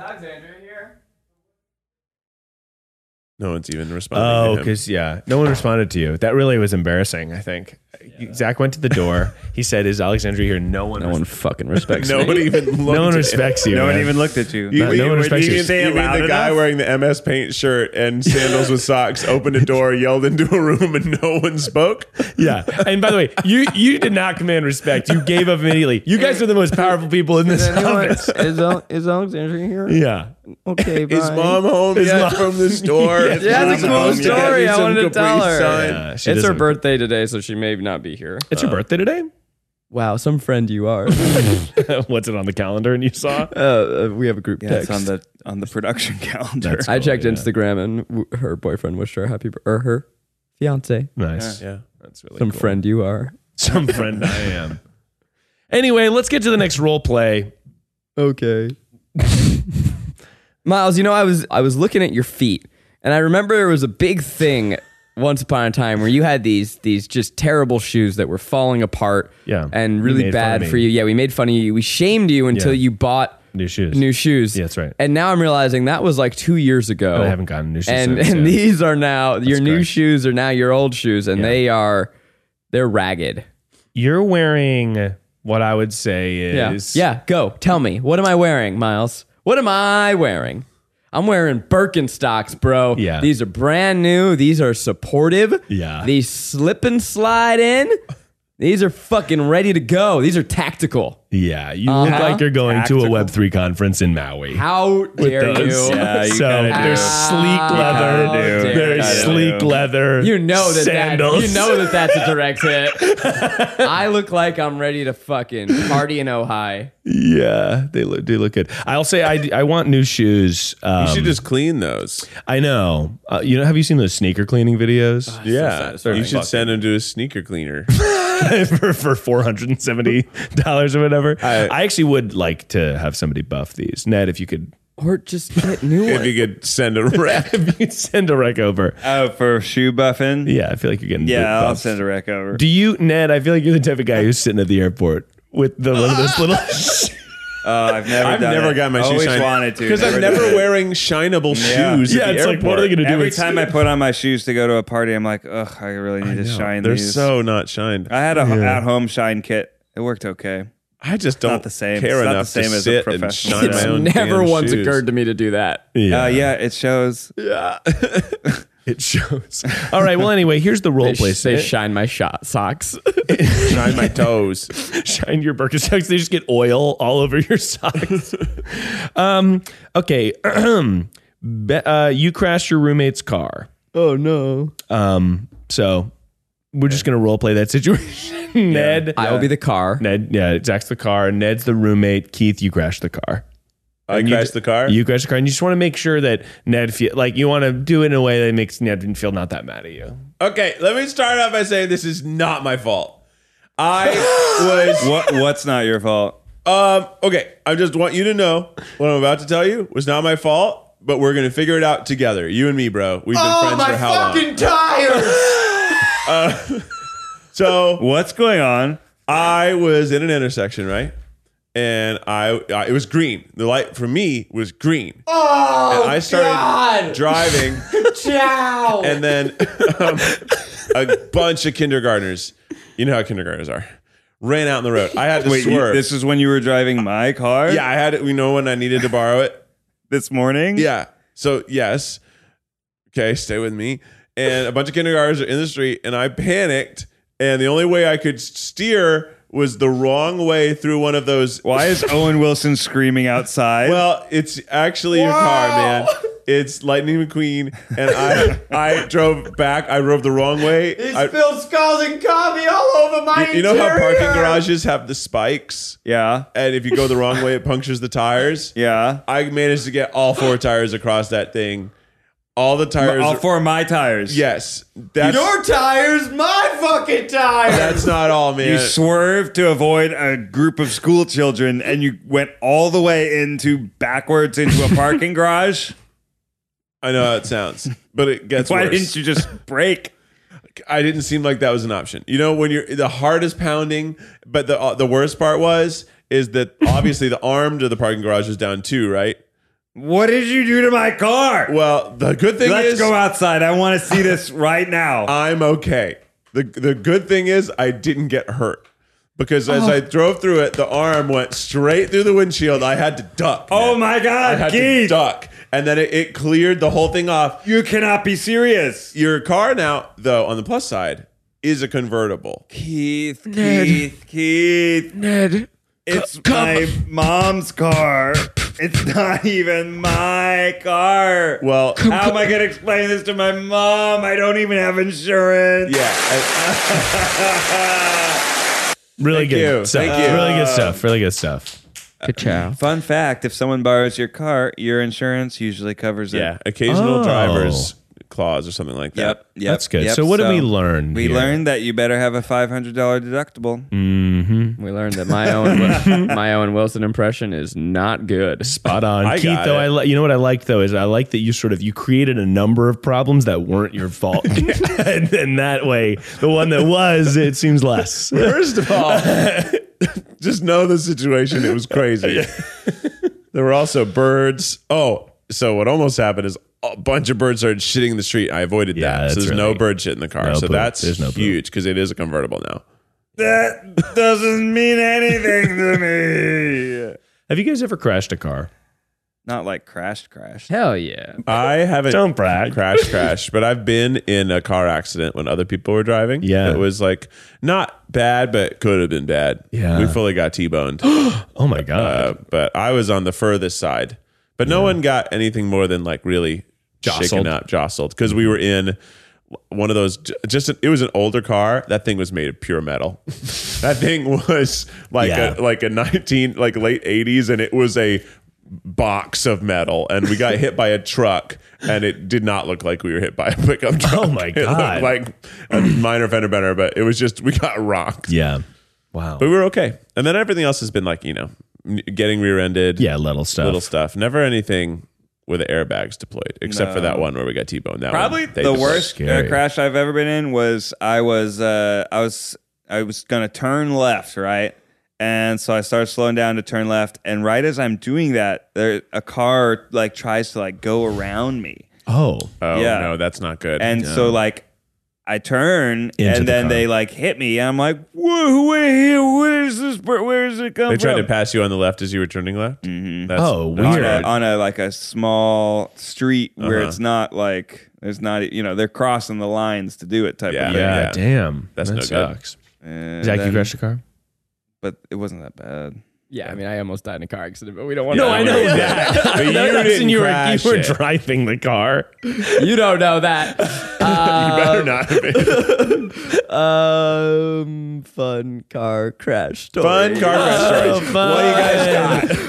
No one's even responding Oh, to him. because no one responded to you. That really was embarrassing. I think Zach went to the door. He said, "Is Alexandria here?" No one fucking respects No me. one even looked no one at respects you. No one man. even looked at you. You, No one respects you. even, Say it even loud the guy enough? wearing the MS Paint shirt and sandals with socks opened a door, yelled into a room, and no one spoke. Yeah. And by the way, you did not command respect. You gave up immediately. You guys are the most powerful people in this office. Is Alexandria here? Yeah. Okay, bye. Is mom home yet from the store? Yeah, it's a cool Mom, yeah. story. I wanted to tell her. Yeah, she It's her doesn't- birthday today, so she may not be here. It's your birthday today? Wow, some friend you are. What's it on the calendar and you saw? We have a group Yeah, text. it's on the production calendar. That's I checked yeah. Instagram and her boyfriend wished her her fiance. Nice. Yeah. That's really Some cool. friend you are. Some friend I am. Anyway, let's get to the next role play. Okay. Miles, I was looking at your feet, and I remember there was a big thing once upon a time where you had these just terrible shoes that were falling apart, Yeah. and You really made fun bad of me. for you. Yeah, we made fun of you. We shamed you until Yeah. you bought New shoes. new shoes. Yeah, that's right. And now I'm realizing that was like 2 years ago. I haven't gotten new shoes And since, and yeah. these are now your new correct. shoes are now your old shoes, and Yeah. they're ragged. You're wearing what I would say is Yeah, go. Tell me. What am I wearing, Miles? What am I wearing? I'm wearing Birkenstocks, bro. Yeah. These are brand new. These are supportive. Yeah. These slip and slide in. These are fucking ready to go. These are tactical. Yeah, you look like you're going to a Web3 conference in Maui. How dare those. you? Yeah, you So gotta do. there's sleek leather. How dare There's you. sleek leather. You know that sandals. that's a direct hit. I look like I'm ready to fucking party in Ojai. Yeah, they do look good. I'll say I want new shoes. You should just clean those. I know. Have you seen those sneaker cleaning videos? Yeah. satisfying. You should send them to a sneaker cleaner. for $470 or whatever. I actually would like to have somebody buff these. Ned, if you could Or just get new If ones. you could send a rep. if you could send a rec over. Oh, for shoe buffing? Yeah, I feel like you're getting Yeah, I'll buffed. send a rec over. Do you, Ned? I feel like you're the type of guy who's sitting at the airport with one of those little. I've never I've done never it. gotten my shoes Always shined. wanted to. Because I'm did never it. wearing shineable Yeah. shoes Yeah, at the it's like, what are they airport. going to do? Every It's- time I put on my shoes to go to a party, I'm like, ugh, I really need to shine They're these. so not shined. I had a at-home shine kit. It worked okay. I just don't not the same. care It's not enough the same to as a sit and professional. shine It's my own never damn once shoes. occurred to me to do that. Yeah, it shows. It shows. All right. Well, anyway, here's the role play. They shine my socks. Shine my toes. Shine your Birkenstocks. They just get oil all over your socks. Okay. You crashed your roommate's car. Oh no. So we're just gonna role play that situation. Ned, I will be the car. Ned. Yeah, Zach's the car. Ned's the roommate. Keith, you crashed the car. I crashed the car. You crashed the car, and you just want to make sure that Ned feel like you want to do it in a way that makes Ned feel not that mad at you. Okay, let me start off by saying this is not my fault. I was What's not your fault? okay, I just want you to know what I'm about to tell you was not my fault, but we're gonna figure it out together. You and me, bro. We've been friends for how long? tires. So What's going on? I was in an intersection, right? And it was green. The light for me was green. Oh, and I started driving. Ciao. And then a bunch of kindergartners, you know how kindergartners are, ran out in the road. I had to Wait, swerve. this is when you were driving my car? Yeah, I had it. We know when I needed to borrow it. This morning? Yeah. So yes. Okay, stay with me. And a bunch of kindergartners are in the street, and I panicked. And the only way I could steer was the wrong way through one of those. Why is Owen Wilson screaming outside? Well, it's actually your car, man. It's Lightning McQueen, and I drove back. I drove the wrong way. I- spilled scalds and coffee all over my you know how parking garages have the spikes, yeah. and if you go the wrong way, it punctures the tires. Yeah. I managed to get all four tires across that thing. All the tires. All four of my tires. Yes, that's tires, my fucking tires. that's not all, man. You swerved to avoid a group of school children and you went all the way backwards into a parking garage? I know how it sounds, but it gets Why worse. didn't you just brake? I didn't seem like that was an option. You know, when the heart is pounding, but the worst part is that obviously the arm to the parking garage is down too, right? What did you do to my car? Well, the good thing Let's is go outside. I want to see this right now. I'm okay. The good thing is I didn't get hurt. Because as I drove through it, the arm went straight through the windshield. I had to duck. Oh man. my I God, had to Keith! duck. And then it cleared the whole thing off. You cannot be serious. Your car now, though, on the plus side, is a convertible. Keith. Ned. It's my mom's car. It's not even my car. Well, How am I going to explain this to my mom? I don't even have insurance. yeah. Really Thank good you. stuff. Thank you. Really good stuff. Really good stuff. Good job. Fun fact, if someone borrows your car, your insurance usually covers it. Yeah, occasional Oh. driver's clause or something like that. Yep. That's good. So what did we learn We here? learned that you better have a $500 deductible. We learned that my Owen Wilson impression is not good. Spot on. I Keith, got though, it. you know what I like, though, is I like that you created a number of problems that weren't your fault. and that way, the one that was, it seems less. First of all, just know the situation. It was crazy. There were also birds. Oh, so what almost happened is a bunch of birds started shitting in the street. I avoided Yeah, that. So that's there's no really- bird shit in the car. No So poop. that's There's no poop. huge because it is a convertible now. That doesn't mean anything to me. Have you guys ever crashed a car? Not like crashed. Hell yeah. I haven't Don't brag. crashed, but I've been in a car accident when other people were driving. Yeah. It was like not bad, but could have been bad. Yeah. We fully got T-boned. Oh my God. But I was on the furthest side. But no one got anything more than like really jostled because we were in one of those it was an older car. That thing was made of pure metal. That thing was like Yeah. a late 80s, and it was a box of metal, and we got hit by a truck, and it did not look like we were hit by a pickup truck. Oh my It looked God. like a minor fender bender, but it was just we got rocked. Yeah. Wow. But we were okay. And then everything else has been like, getting rear-ended. Yeah, little stuff. Never anything with the airbags deployed, except for that one where we got T-boned. That Probably one, they the deployed. worst Scary. crash I've ever been in was I was gonna turn left, right? And so I started slowing down to turn left, and right as I'm doing that, a car like tries to like go around me. Oh. Oh, Yeah. no, that's not good. And so like I turn Into and the then car. they like hit me, and I'm like, whoa, where is this? Where does it come they from? tried to pass you on the left as you were turning left? Mm-hmm. Oh, that's weird. weird. on a like a small street where Uh-huh. it's not like there's not they're crossing the lines to do it type Yeah. of thing. Yeah, Yeah. damn. That's that no good. sucks. And Zach, you then- crashed a car? but it wasn't that bad. Yeah, I mean, I almost died in a car accident, but we don't want No, to. I know that. But you didn't you crash were it. driving the car. You don't know that. You better not have been. Fun car crash story. Fun car crash stories. What do you guys got?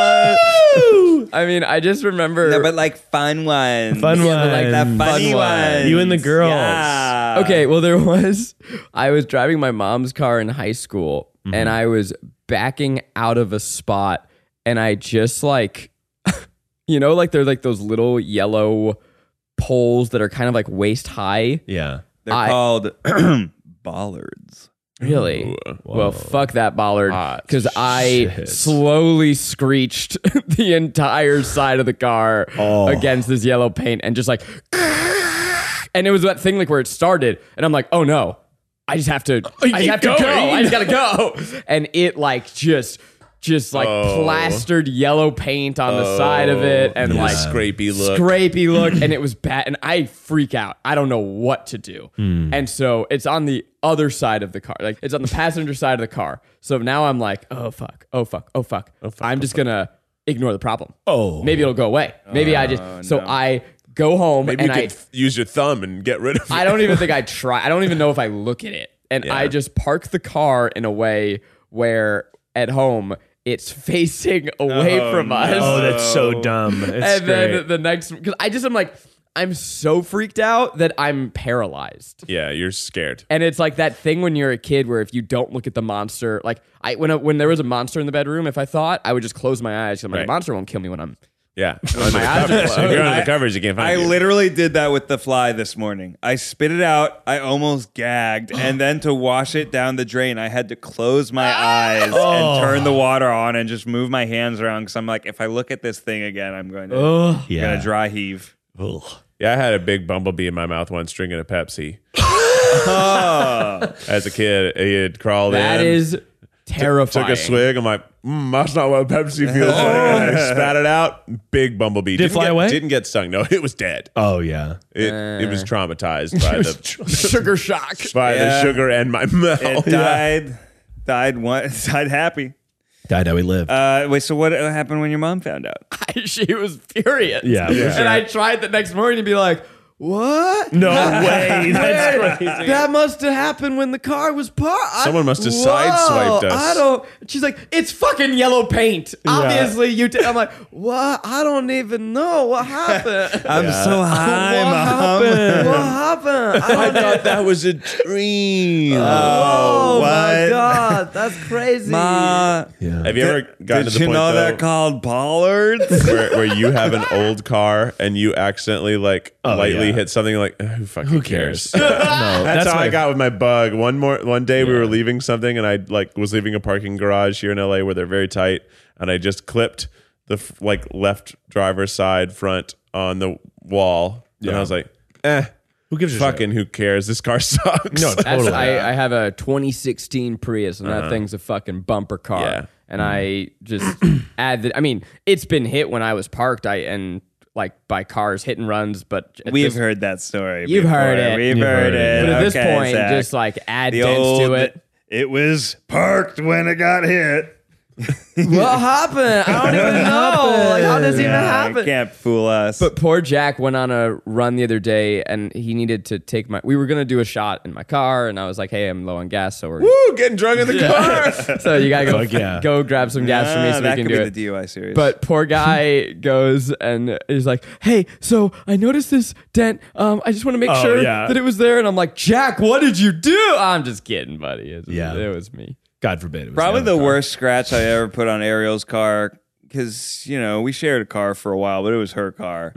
Woo! I mean, I just remember. No, but like fun ones. Fun Yeah, but like that ones. funny Fun one. ones. You and the girls. Yeah. Okay, well, I was driving my mom's car in high school, and I was backing out of a spot, and I just like, like they're like those little yellow poles that are kind of like waist high. Yeah. They're called bollards. Really? Ooh. Well, fuck that bollard, Hot because I shit. slowly screeched the entire side of the car against this yellow paint, and just like, and it was that thing like where it started, and I'm like, oh no, I just have to go. I just gotta go, and it like just like plastered yellow paint on the side of it, and Yeah. like Scrapey look. and it was bad, and I freak out. I don't know what to do, and so it's on the other side of the car, like it's on the passenger side of the car. So now I'm like, oh fuck. I'm just gonna ignore the problem. Oh. Maybe it'll go away. Maybe I go home Maybe and you could use your thumb and get rid of it. I don't even think I try. I don't even know if I look at it, and I just park the car in a way where at home it's facing away from us. Oh, that's so dumb. It's and great. then the next, because I'm like, I'm so freaked out that I'm paralyzed. Yeah, you're scared. And it's like that thing when you're a kid where if you don't look at the monster, like when there was a monster in the bedroom, if I thought, I would just close my eyes. I'm like, Right. the monster won't kill me when I'm. Yeah. my eyes are closed. If you're under the covers, you can't find I you. literally did that with the fly this morning. I spit it out. I almost gagged. And then to wash it down the drain, I had to close my eyes and turn the water on and just move my hands around. Because I'm like, if I look at this thing again, I'm going to yeah. dry heave. Ugh. Yeah, I had a big bumblebee in my mouth once drinking a Pepsi. As a kid, he had crawled That in. is terrifying. Took a swig. I'm like, that's not what Pepsi feels like. And I spat it out. Big bumblebee. Did it fly away? Didn't get stung. No, it was dead. Oh, yeah. It was traumatized by sugar shock. the sugar and my mouth. It died happy. Died how he lived. Wait, so what happened when your mom found out? She was furious. Yeah, for sure. And I tried the next morning to be like, what? No way. That's crazy. That must have happened when the car was parked. Someone must have sideswiped us. I don't. She's like, it's fucking yellow paint. Obviously, I'm like, what? I don't even know what happened. I'm so high, What Mom. happened? What happened? I thought that was a dream. Oh my what? god, that's crazy. Ma, Have you ever gotten did to the you point know though, they're called bollards? where you have an old car and you accidentally like lightly yeah. hit something like who cares? cares? No, That's how I my- got with my Bug. One day we were leaving something and I like was leaving a parking garage here in LA where they're very tight and I just clipped the left driver's side front on the wall and I was like, Who gives a fucking who cares? This car sucks. No, That's, totally. I have a 2016 Prius, and that thing's a fucking bumper car. Yeah. And I just add that. I mean, it's been hit when I was parked. And like by cars, hit and runs. But at We've this- heard that story. You've before. heard it. We've You've heard heard it. it. But at this Okay, point, Zach. just like add The dents to it. It was parked when it got hit. What happened? I don't even know. Like, how does it even happen? Can't fool us. But poor Jack went on a run the other day, and he needed to take we were gonna do a shot in my car, and I was like, "Hey, I'm low on gas, so we're Woo, getting drunk in the car. so you gotta go Fuck yeah. go grab some gas for me so we that can could do be it." the DUI series. But poor guy goes and he's like, "Hey, so I noticed this dent. I just want to make sure yeah. that it was there." And I'm like, "Jack, what did you do?" I'm just kidding, buddy. It was me. God forbid. It was probably the the other car. worst scratch I ever put on Ariel's car because we shared a car for a while, but it was her car.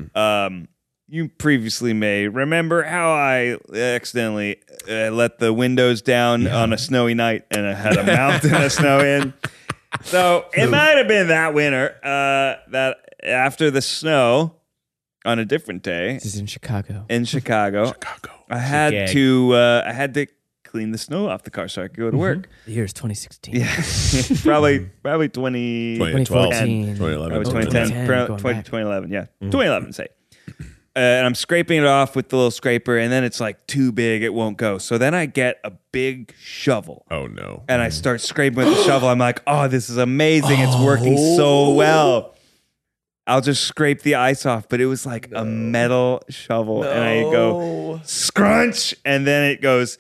You previously may remember how I accidentally let the windows down on a snowy night and I had a mountain of snow in. So it might have been that winter that after the snow on a different day This is in Chicago. in Chicago, I had to clean the snow off the car so I could go to work. The year is 2016. Yeah, probably 20, 2014. 2011. probably 2010, 2010, going back. 2011. Yeah, 2011. Say, and I'm scraping it off with the little scraper, and then it's like too big, it won't go. So then I get a big shovel. Oh no. And I start scraping with the shovel. I'm like, oh, this is amazing. It's working so well. I'll just scrape the ice off, but it was like a metal shovel. And I go, scrunch. And then it goes,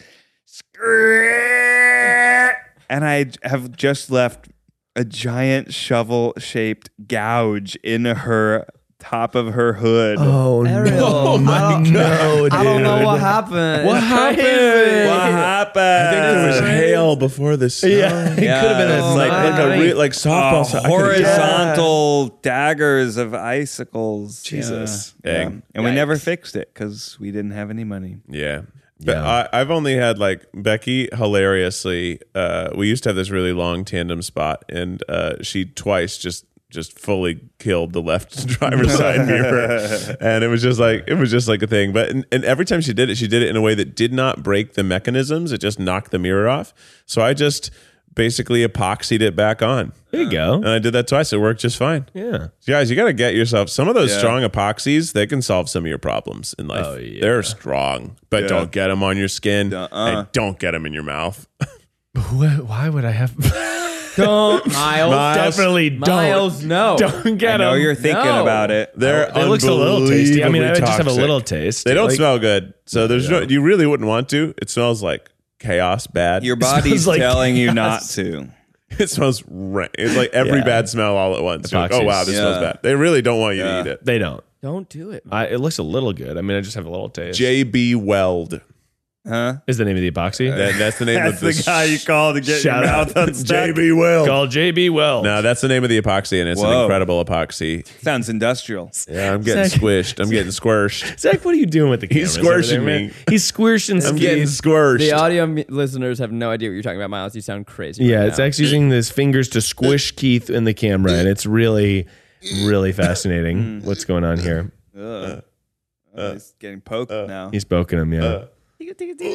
and I have just left a giant shovel-shaped gouge in her top of her hood. Oh no! I don't know what happened. What happened? What happened? I think there was hail before the snow. Yeah, it could have been it's like like softball. I could've- horizontal daggers of icicles. Jesus. Yeah. Dang. And we never fixed it because we didn't have any money. Yeah. But I've only had like Becky hilariously, we used to have this really long tandem spot and she twice just fully killed the left driver's side mirror. And it was just like a thing. But and every time she did it in a way that did not break the mechanisms. It just knocked the mirror off. So I just basically epoxied it back on. There you go. And I did that twice. It worked just fine. Yeah. Guys, you got to get yourself some of those strong epoxies. They can solve some of your problems in life. Oh, yeah. They're strong, but don't get them on your skin and don't get them in your mouth. Why would I have? Don't Miles. Definitely don't. Miles, no. Don't get I know them. you're thinking No. about it. They're It looks a little tasty. I mean, I would just have a toxic. little taste. They don't Like, smell good, so there's no. You really wouldn't want to. It smells like chaos, bad. Your body's smells like telling you chaos. not to. It smells. It's like every bad smell all at once. You're like, oh wow, this Epoxies. smells Yeah. bad. They really don't want you to eat it. They don't. Don't do it. It looks a little good. I mean, I just have a little taste. JB Weld. Huh? Is the name of the epoxy? That's the name That's of the guy you call to get Shout your out. mouth unstuck. JB Weld. Called JB Well. No, that's the name of the epoxy, and it's an Whoa. incredible epoxy. Sounds industrial. Yeah, I'm getting Zach. squished. I'm getting squished. Zach, what are you doing with the He's cameras over squirshing there, me. man? He's squirshing I'm getting skis. squished. The audio listeners have no idea what you're talking about, Miles. You sound crazy. Yeah, right it's now. actually using his fingers to squish Keith in the camera, and it's really, really fascinating what's going on here. He's getting poked now. He's poking him, yeah. He's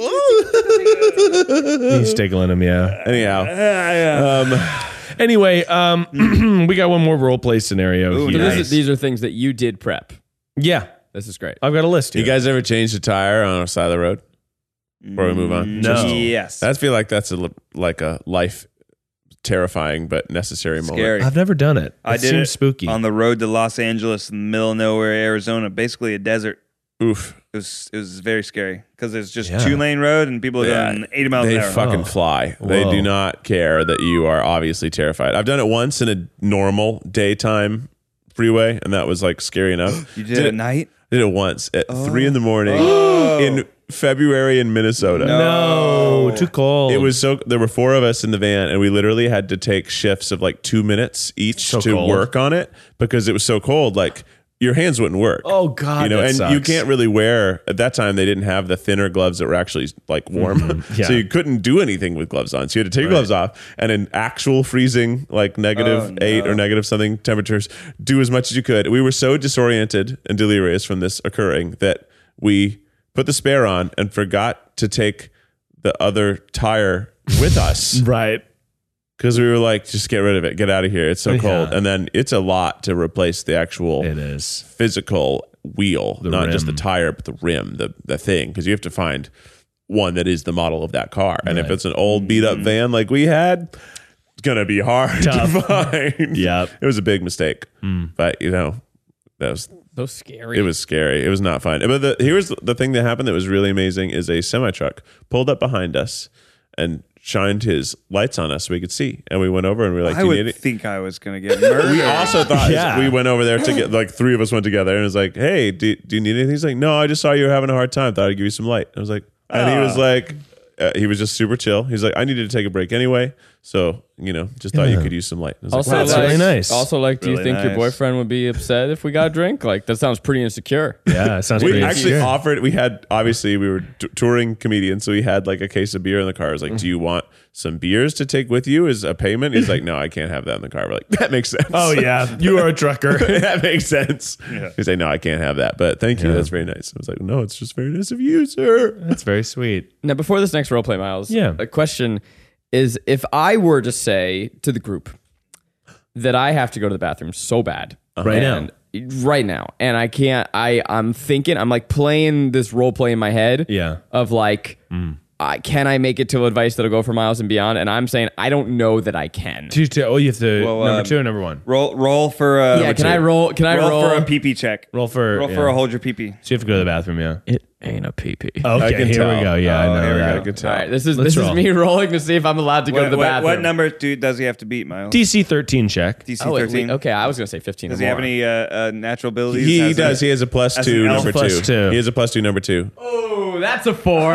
tickling him, yeah. Anyhow, Anyway, we got one more role play scenario Ooh, here. So nice. these are things that you did prep. Yeah, This is great. I've got a list here. you guys ever changed a tire on a side of the road before we move on? No. Yes. I feel like that's like a life terrifying but necessary Scary. moment. I've never done it. I did seems it spooky. on the road to Los Angeles in the middle of nowhere, Arizona, basically a desert. Oof. It was very scary because it's just Yeah. 2-lane road and people are Yeah, going 80 miles an they hour. fucking Oh. fly. They Whoa. do not care that you are obviously terrified. I've done it once in a normal daytime freeway, and that was like scary enough. You did it at night? Did it once at 3 in the morning in February in Minnesota. no, too cold. It was there were 4 of us in the van, and we literally had to take shifts of like 2 minutes each So to cold. work on it because it was so cold. Like your hands wouldn't work. Oh, God, You know, that and sucks. you can't really wear at that time. They didn't have the thinner gloves that were actually like warm, Yeah. so you couldn't do anything with gloves on. So you had to take your gloves off, and in actual freezing, like -8 or negative something temperatures, do as much as you could. We were so disoriented and delirious from this occurring that we put the spare on and forgot to take the other tire with us. right. Because we were like, just get rid of it. Get out of here. It's so Yeah. cold. And then it's a lot to replace the actual It is. physical wheel, not just the rim. tire, but the rim, the thing. Because you have to find one that is the model of that car. And if it's an old beat up van like we had, it's going to be hard to find. Yep. It was a big mistake. But, you know, that was... So scary. It was scary. It was not fun. But here's the thing that happened that was really amazing is a semi-truck pulled up behind us and shined his lights on us so we could see. And we went over and we were like, I do you would need it? think I was going to get murdered. We also thought Yeah. we went over there to get like 3 of us went together and it was like, hey, do you need anything? He's like, no, I just saw you were having a hard time. Thought I'd give you some light. I was like, and he was like, he was just super chill. He's like, I needed to take a break anyway. So, you know, just thought you could use some light. I was Also, like, wow, that's really nice. Also, like, do you Really think your nice. boyfriend would be upset if we got a drink? Like, that sounds pretty insecure. Yeah, it sounds we pretty actually insecure. offered, we had, obviously we were touring comedians. So we had like a case of beer in the car. I was like, do you want some beers to take with you as a payment? He's like, no, I can't have that in the car. We're like, that makes sense. Oh, yeah. You are a trucker. That makes sense. He's like, no, I can't have that. But thank you. Yeah. That's very nice. I was like, no, it's just very nice of you, sir. That's very sweet. Now, before this next roleplay, Miles, Yeah. a question is, if I were to say to the group that I have to go to the bathroom so bad Right now. right now, and I can't, I'm thinking, I'm like playing this role play in my head, Yeah. of like, can I make it to advice that'll go for Miles and beyond? And I'm saying I don't know that I can. You have to Well, number 2 or number 1? Roll for Yeah, can I roll? Can I roll? for a pee-pee check? Roll for a hold your pee-pee. So you have to go to the bathroom, yeah. It ain't a pee-pee. Okay, can here tell. we go. Yeah, I know Here we that. go. Good All tell. right, this is Let's roll. me rolling to see if I'm allowed to go to the bathroom. What number does he have to beat, Miles? DC 13 check. DC Oh, wait, 13. okay, I was gonna say 15. Does or he have more. any natural abilities? He Has does. He has a plus as 2 an elf number plus 2. 2. He has a plus 2 number 2. Oh, that's a 4.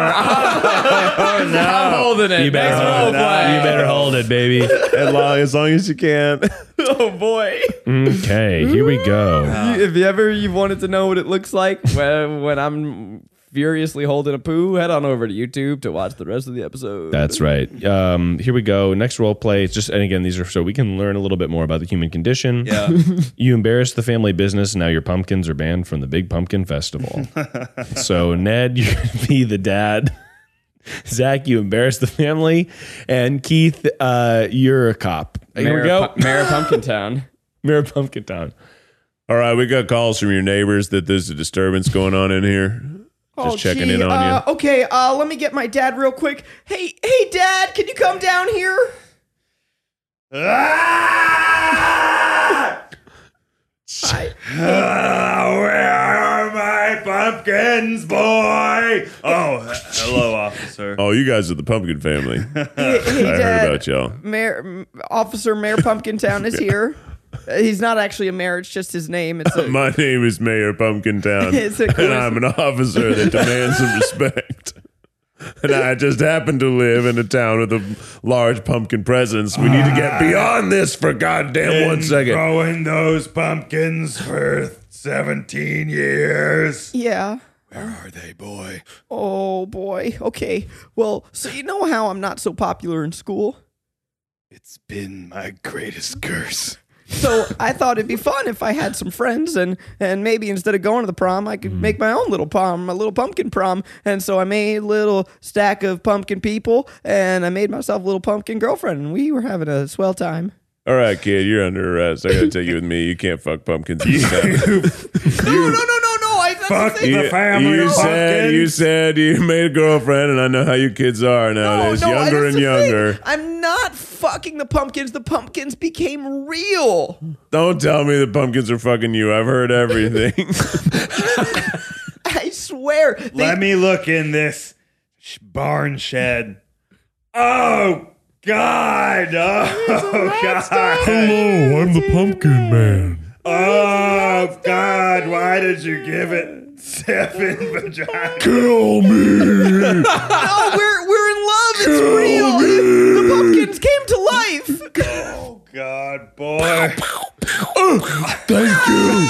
I'm holding it. You better, Nice hold, roleplay. you better hold it, baby. As long as you can. Oh boy. Okay, here we go. If you wanted to know what it looks like when I'm furiously holding a poo, head on over to YouTube to watch the rest of the episode. That's right. Here we go. Next role play. It's just, and again, these are so we can learn a little bit more about the human condition. Yeah. You embarrassed the family business. Now your pumpkins are banned from the Big Pumpkin Festival. So Ned, you're going to be the dad. Zach, you embarrassed the family, and Keith, you're a cop. Here we go. Mayor of Pumpkin Town. Mayor of Pumpkin Town. All right, we got calls from your neighbors that there's a disturbance going on in here. Just checking in on you. Okay, let me get my dad real quick. Hey, Dad, can you come down here? Where are my pumpkins, boy? Oh, hello, officer. Oh, you guys are the pumpkin family. Hey, I heard about y'all. Officer Mayor Pumpkin Town is here. He's not actually a mayor; it's just his name. It's a, My name is Mayor Pumpkin Town, It's a and I'm an officer that demands some respect. And I just happen to live in a town with a large pumpkin presence. We need to get beyond this for goddamn 1 second. Growing those pumpkins for 17 years. yeah. Where are they, boy? Oh boy. Okay. Well, so you know how I'm not so popular in school. It's been my greatest curse. So I thought it'd be fun if I had some friends and maybe instead of going to the prom, I could make my own little prom, a little pumpkin prom. And so I made a little stack of pumpkin people and I made myself a little pumpkin girlfriend and we were having a swell time. All right, kid, you're under arrest. I gotta take you with me. You can't fuck pumpkins in this town. No. Fuck the family. You said you made a girlfriend, and I know how you kids are nowadays, younger and younger. I'm not fucking the pumpkins. The pumpkins became real. Don't tell me the pumpkins are fucking you. I've heard everything. I swear. Let me look in this barn shed. Oh, God. Oh, God. Hello, I'm the pumpkin man. Oh, God. Why did you give it 7 vaginas? Kill me. No, we're in love. It's real. The pumpkins came to life. Oh, God, boy. Thank you.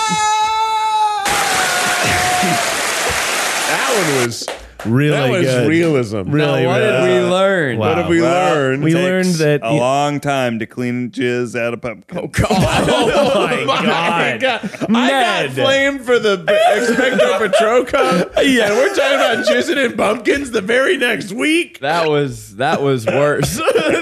That one was Really that was good. Realism. Really, What did we learn? Wow. What have we learned? We Takes learned that a long time to clean jizz out of pumpkin. Oh my God. I got flamed for the Expecto Patronum. Yeah, and we're talking about jizzing in pumpkins the very next week. That was worse.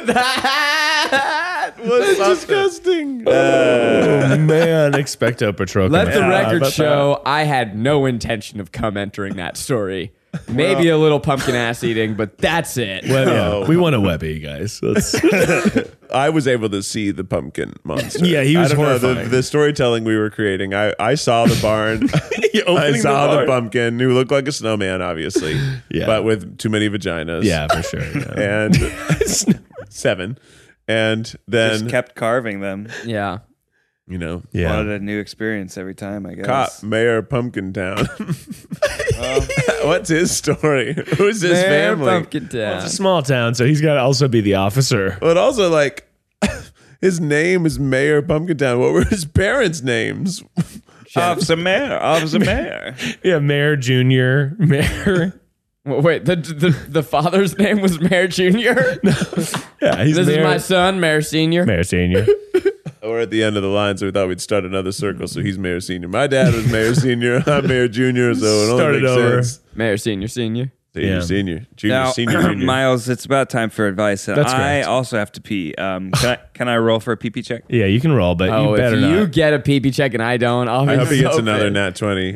That was Disgusting. Oh man, Expecto Patronum. Let the Yeah, record but, show I had no intention of entering that story. Maybe a little pumpkin ass eating, but that's it. well, yeah, we want a Webby, guys. Let's, I was able to see the pumpkin monster. Yeah, he was I don't know, horrifying. the storytelling we were creating. I saw the barn. I opening saw the the barn. pumpkin who looked like a snowman, obviously. Yeah. But with too many vaginas. yeah, for sure. Yeah. And 7. And then, Just kept carving them. Yeah. you know, Yeah. Wanted a new experience every time, I guess. cop Mayor Pumpkin Town. What's his story? Who's his Mayor family? Pumpkin Town. It's a small town, so he's got to also be the officer. But also, like, his name is Mayor Pumpkin Town. What were his parents' names? Officer Mayor. Yeah, Mayor Junior, Mayor. Wait, the father's name was Mayor Junior. Yeah, he's This Mayor, is my son, Mayor Senior. Mayor Senior. We're at the end of the line, so we thought we'd start another circle. So he's Mayor Senior. My dad was Mayor Senior. I'm Mayor Junior. So it only Started makes over. sense. Mayor Senior. Senior, Yeah. Senior, Junior, Now, Senior, Junior. Miles, it's about time for advice. That's I correct. also have to pee. Can I roll for a pee check? Yeah, you can roll, but Oh, you better if you not. get a PP check and I don't, I'll be I hope he gets so another pissed.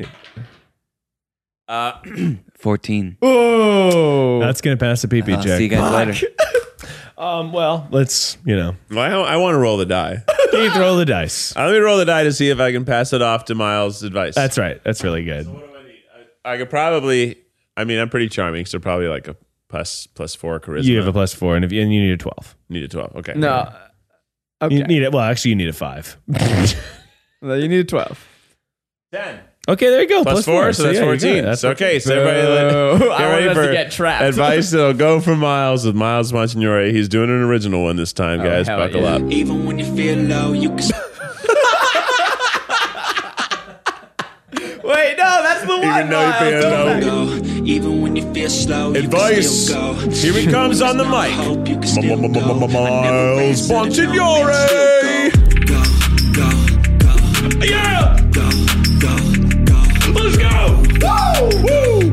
nat 20. 14. Oh, That's gonna pass the PP check. See you guys later. Well, let's Well, I want to roll the die. you throw the dice. Let me roll the die to see if I can pass it off to Miles' advice. That's right. That's really good. I could probably. I mean, I'm pretty charming, so probably like a plus 4 charisma. You have a +4, and you need a 12. Need a 12. Okay. no. Okay. You need it. Well, actually, you need a 5. Well, you need a 12. 10. Okay, there you go. Plus 4, so that's yeah, you got 14. it. That's okay, so everybody Boo. get I ready wanted us for to get trapped. advice that'll go for Miles with Miles Monsignore. He's doing an original one this time, guys. hell Buckle yeah. up. Even when you feel low, you can. Wait, no, that's the one. Even though you feel low. Go. Even when you feel slow, you Advice. can still go. Here he comes on the mic. Hope you can still go. Miles Monsignore. Go, go, go, Yeah. go, go, go. Let's go. Woo.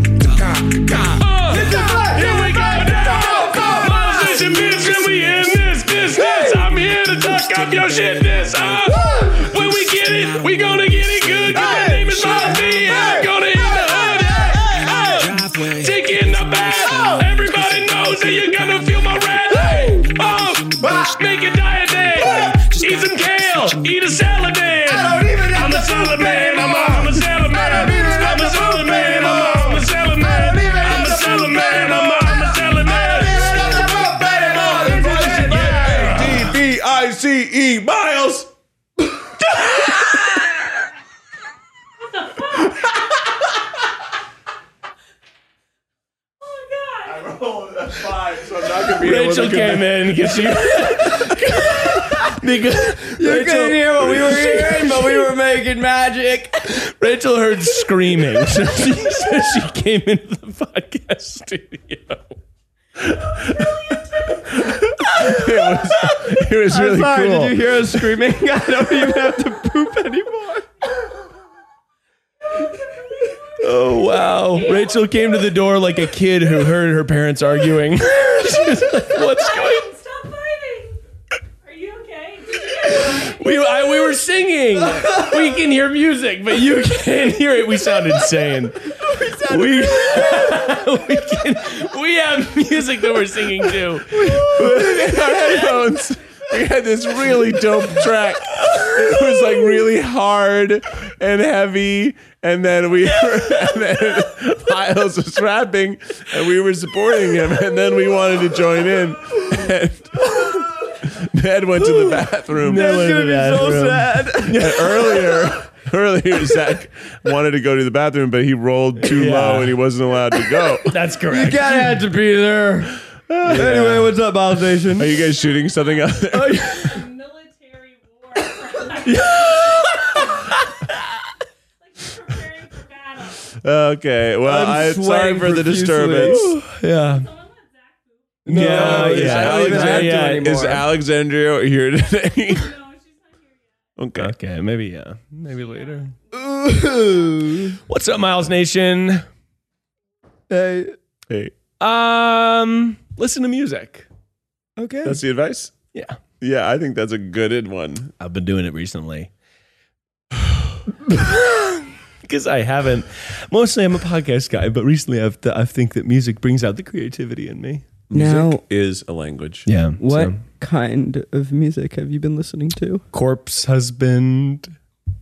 Here we go now. Miles is your bitch and we in this. I'm here to tuck up your shit. When we get it, we gonna get it good. 'Cause my name is Miles D. I'm gonna hit the hood. Driveway. Take it in the back. Everybody knows that you're gonna feel my rap. Make it diet day. Eat some kale. Eat a salad man. I'm a salad man. I'm a salad man. I'm a salad man. I'm a salad man. I'm a salad man. I'm a salad man. A-D-V-I-C-E Miles. I rolled a 5, so I'm not gonna be able Rachel to came in because she. because You couldn't hear what we were hearing, but we were making magic. Rachel heard screaming, so she came into the podcast studio. It was really Sorry, cool. did you hear us screaming? I don't even have to poop anymore. Oh wow! Rachel came to the door like a kid who heard her parents arguing. She was like, "What's going?" Stop fighting. Are you okay? We were we're singing. We can hear music, but you can't hear it. We sound insane. We have music that we're singing to. Our headphones. We had this really dope track. It was like really hard and heavy, and then Miles was rapping, and we were supporting him, and then we wanted to join in. And Ned went to the bathroom. That's gonna be so sad. And earlier, Zach wanted to go to the bathroom, but he rolled too low, and he wasn't allowed to go. That's correct. You gotta have to be there. Anyway, what's up, Miles Nation? Are you guys shooting something out there? Military war. Like you're preparing for battle. Okay, well, I'm sorry sweating for the profusely. disturbance. Yeah. Someone let Zach poop. Yeah, I don't even have to anymore. Is Alexandria here today? No, she's not here yet. Okay. Okay, maybe later. What's up, Miles Nation? Hey. Listen to music. Okay. That's the advice? Yeah. Yeah, I think that's a good one. I've been doing it recently. Because I haven't. Mostly I'm a podcast guy, but recently I think that music brings out the creativity in me. Now, Is a language. Yeah. what kind of music have you been listening to? Corpse Husband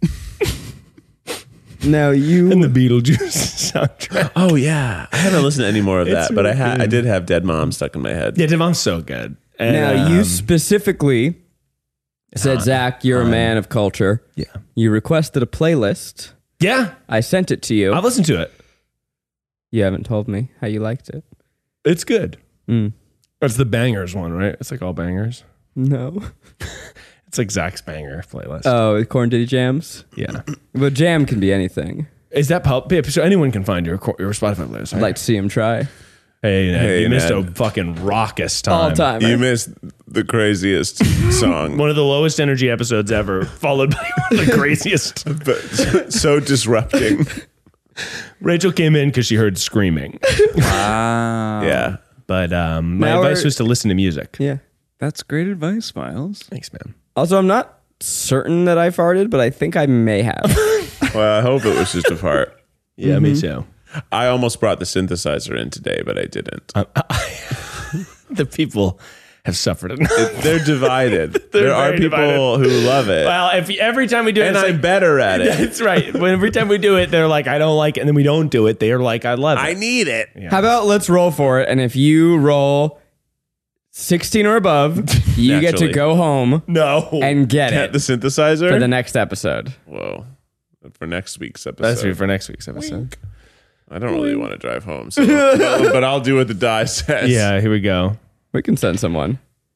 Now you and the Beetlejuice soundtrack. Oh, yeah. I haven't listened to any more of It's that, but really I good. did have Dead Mom stuck in my head. Yeah, Devon's so good. And, now you specifically said, Zach, you're a man of culture. Yeah. You requested a playlist. Yeah, I sent it to you. I've listened to it. You haven't told me how you liked it. It's good. Mm. It's the bangers one, right? It's like all bangers. No. It's like Zach's banger playlist. Oh, Corn Diddy Jams? Yeah. But jam can be anything. Is that so anyone can find your Spotify playlist, right? I'd like to see him try. Hey, Ned, Hey, you missed Ned. a fucking raucous time. All time. You missed the craziest song. One of the lowest energy episodes ever, followed by one of the craziest. But so disrupting. Rachel came in because she heard screaming. Wow. Yeah. But my Now advice we're- was to listen to music. Yeah. That's great advice, Miles. Thanks, man. Also, I'm not certain that I farted, but I think I may have. Well, I hope it was just a fart. Yeah, me too. I almost brought the synthesizer in today, but I didn't. The people have suffered enough. They're divided. There are very people who love it. Well, every time we do and it, it's I'm like, better at it. that's right. When every time we do it, they're like, I don't like it. And then we don't do it. They're like, I love it. I need it. How about let's roll for it? And if you roll 16 or above, you get to Naturally. go home No. and get Get it the synthesizer? for the next episode. Whoa. For next week's episode. That's for next week's episode. I don't really want to drive home, so, but I'll do what the die says. Yeah, here we go. We can send someone.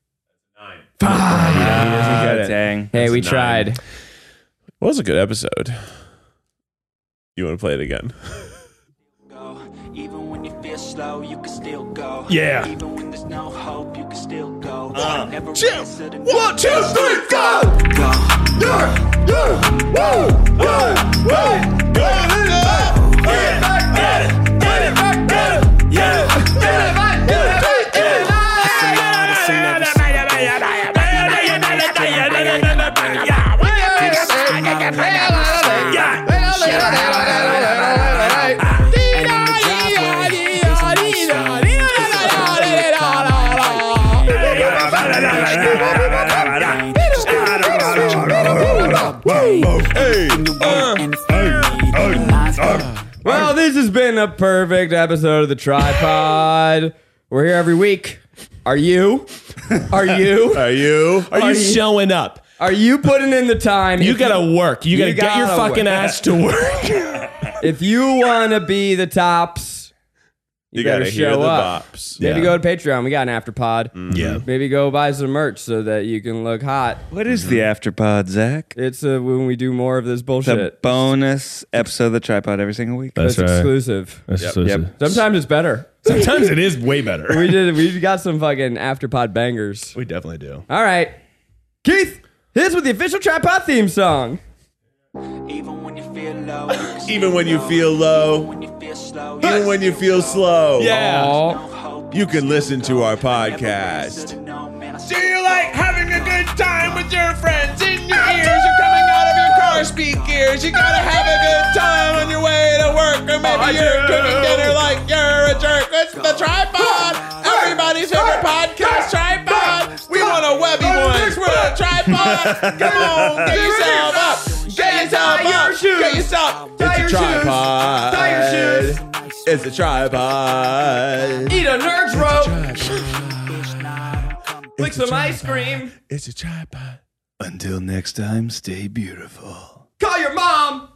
Dang. Hey, we 9. tried. Well, it was a good episode. You want to play it again? Go. Even when you feel slow, you can still go. Yeah. Even when there's no hope, you can still go. Never 2, answer to 1, 2, 3, go! Well, this has been a perfect episode of The Tripod. We're here every week. Are you? Are you? Are you? Are you showing up? Are you putting in the time? You If gotta work. You gotta get your gotta fucking work. ass to work. If you want to be the tops, you better gotta hear show the up. bops. Maybe Yeah. go to Patreon. We got an afterpod. Yeah. Maybe go buy some merch so that you can look hot. What is the afterpod, Zach? It's when we do more of this The bullshit. bonus episode of the Tripod every single week. It's exclusive. That's Yep. exclusive. Sometimes it's better. Sometimes it is way better. We got some fucking afterpod bangers. We definitely do. All right, Keith, hit us with the official Tripod theme song. Even when you feel low, you can Even when you feel low, when you feel slow, even when you feel slow, Yeah. you can listen to our podcast. no man. Do you like having a good time with your friends? In your ears are coming speed gears. You gotta have a good time on your way to work, or maybe you're cooking dinner like you're a jerk. It's the Tripod, everybody's favorite podcast, Tripod. We want a webby ones. We're a Tripod. Come on, get yourself up. Get yourself up. Get yourself. It's a Tripod. It's a Tripod. Eat a Nerds rope. Lick some ice cream. It's a Tripod. Until next time, stay beautiful. Call your mom.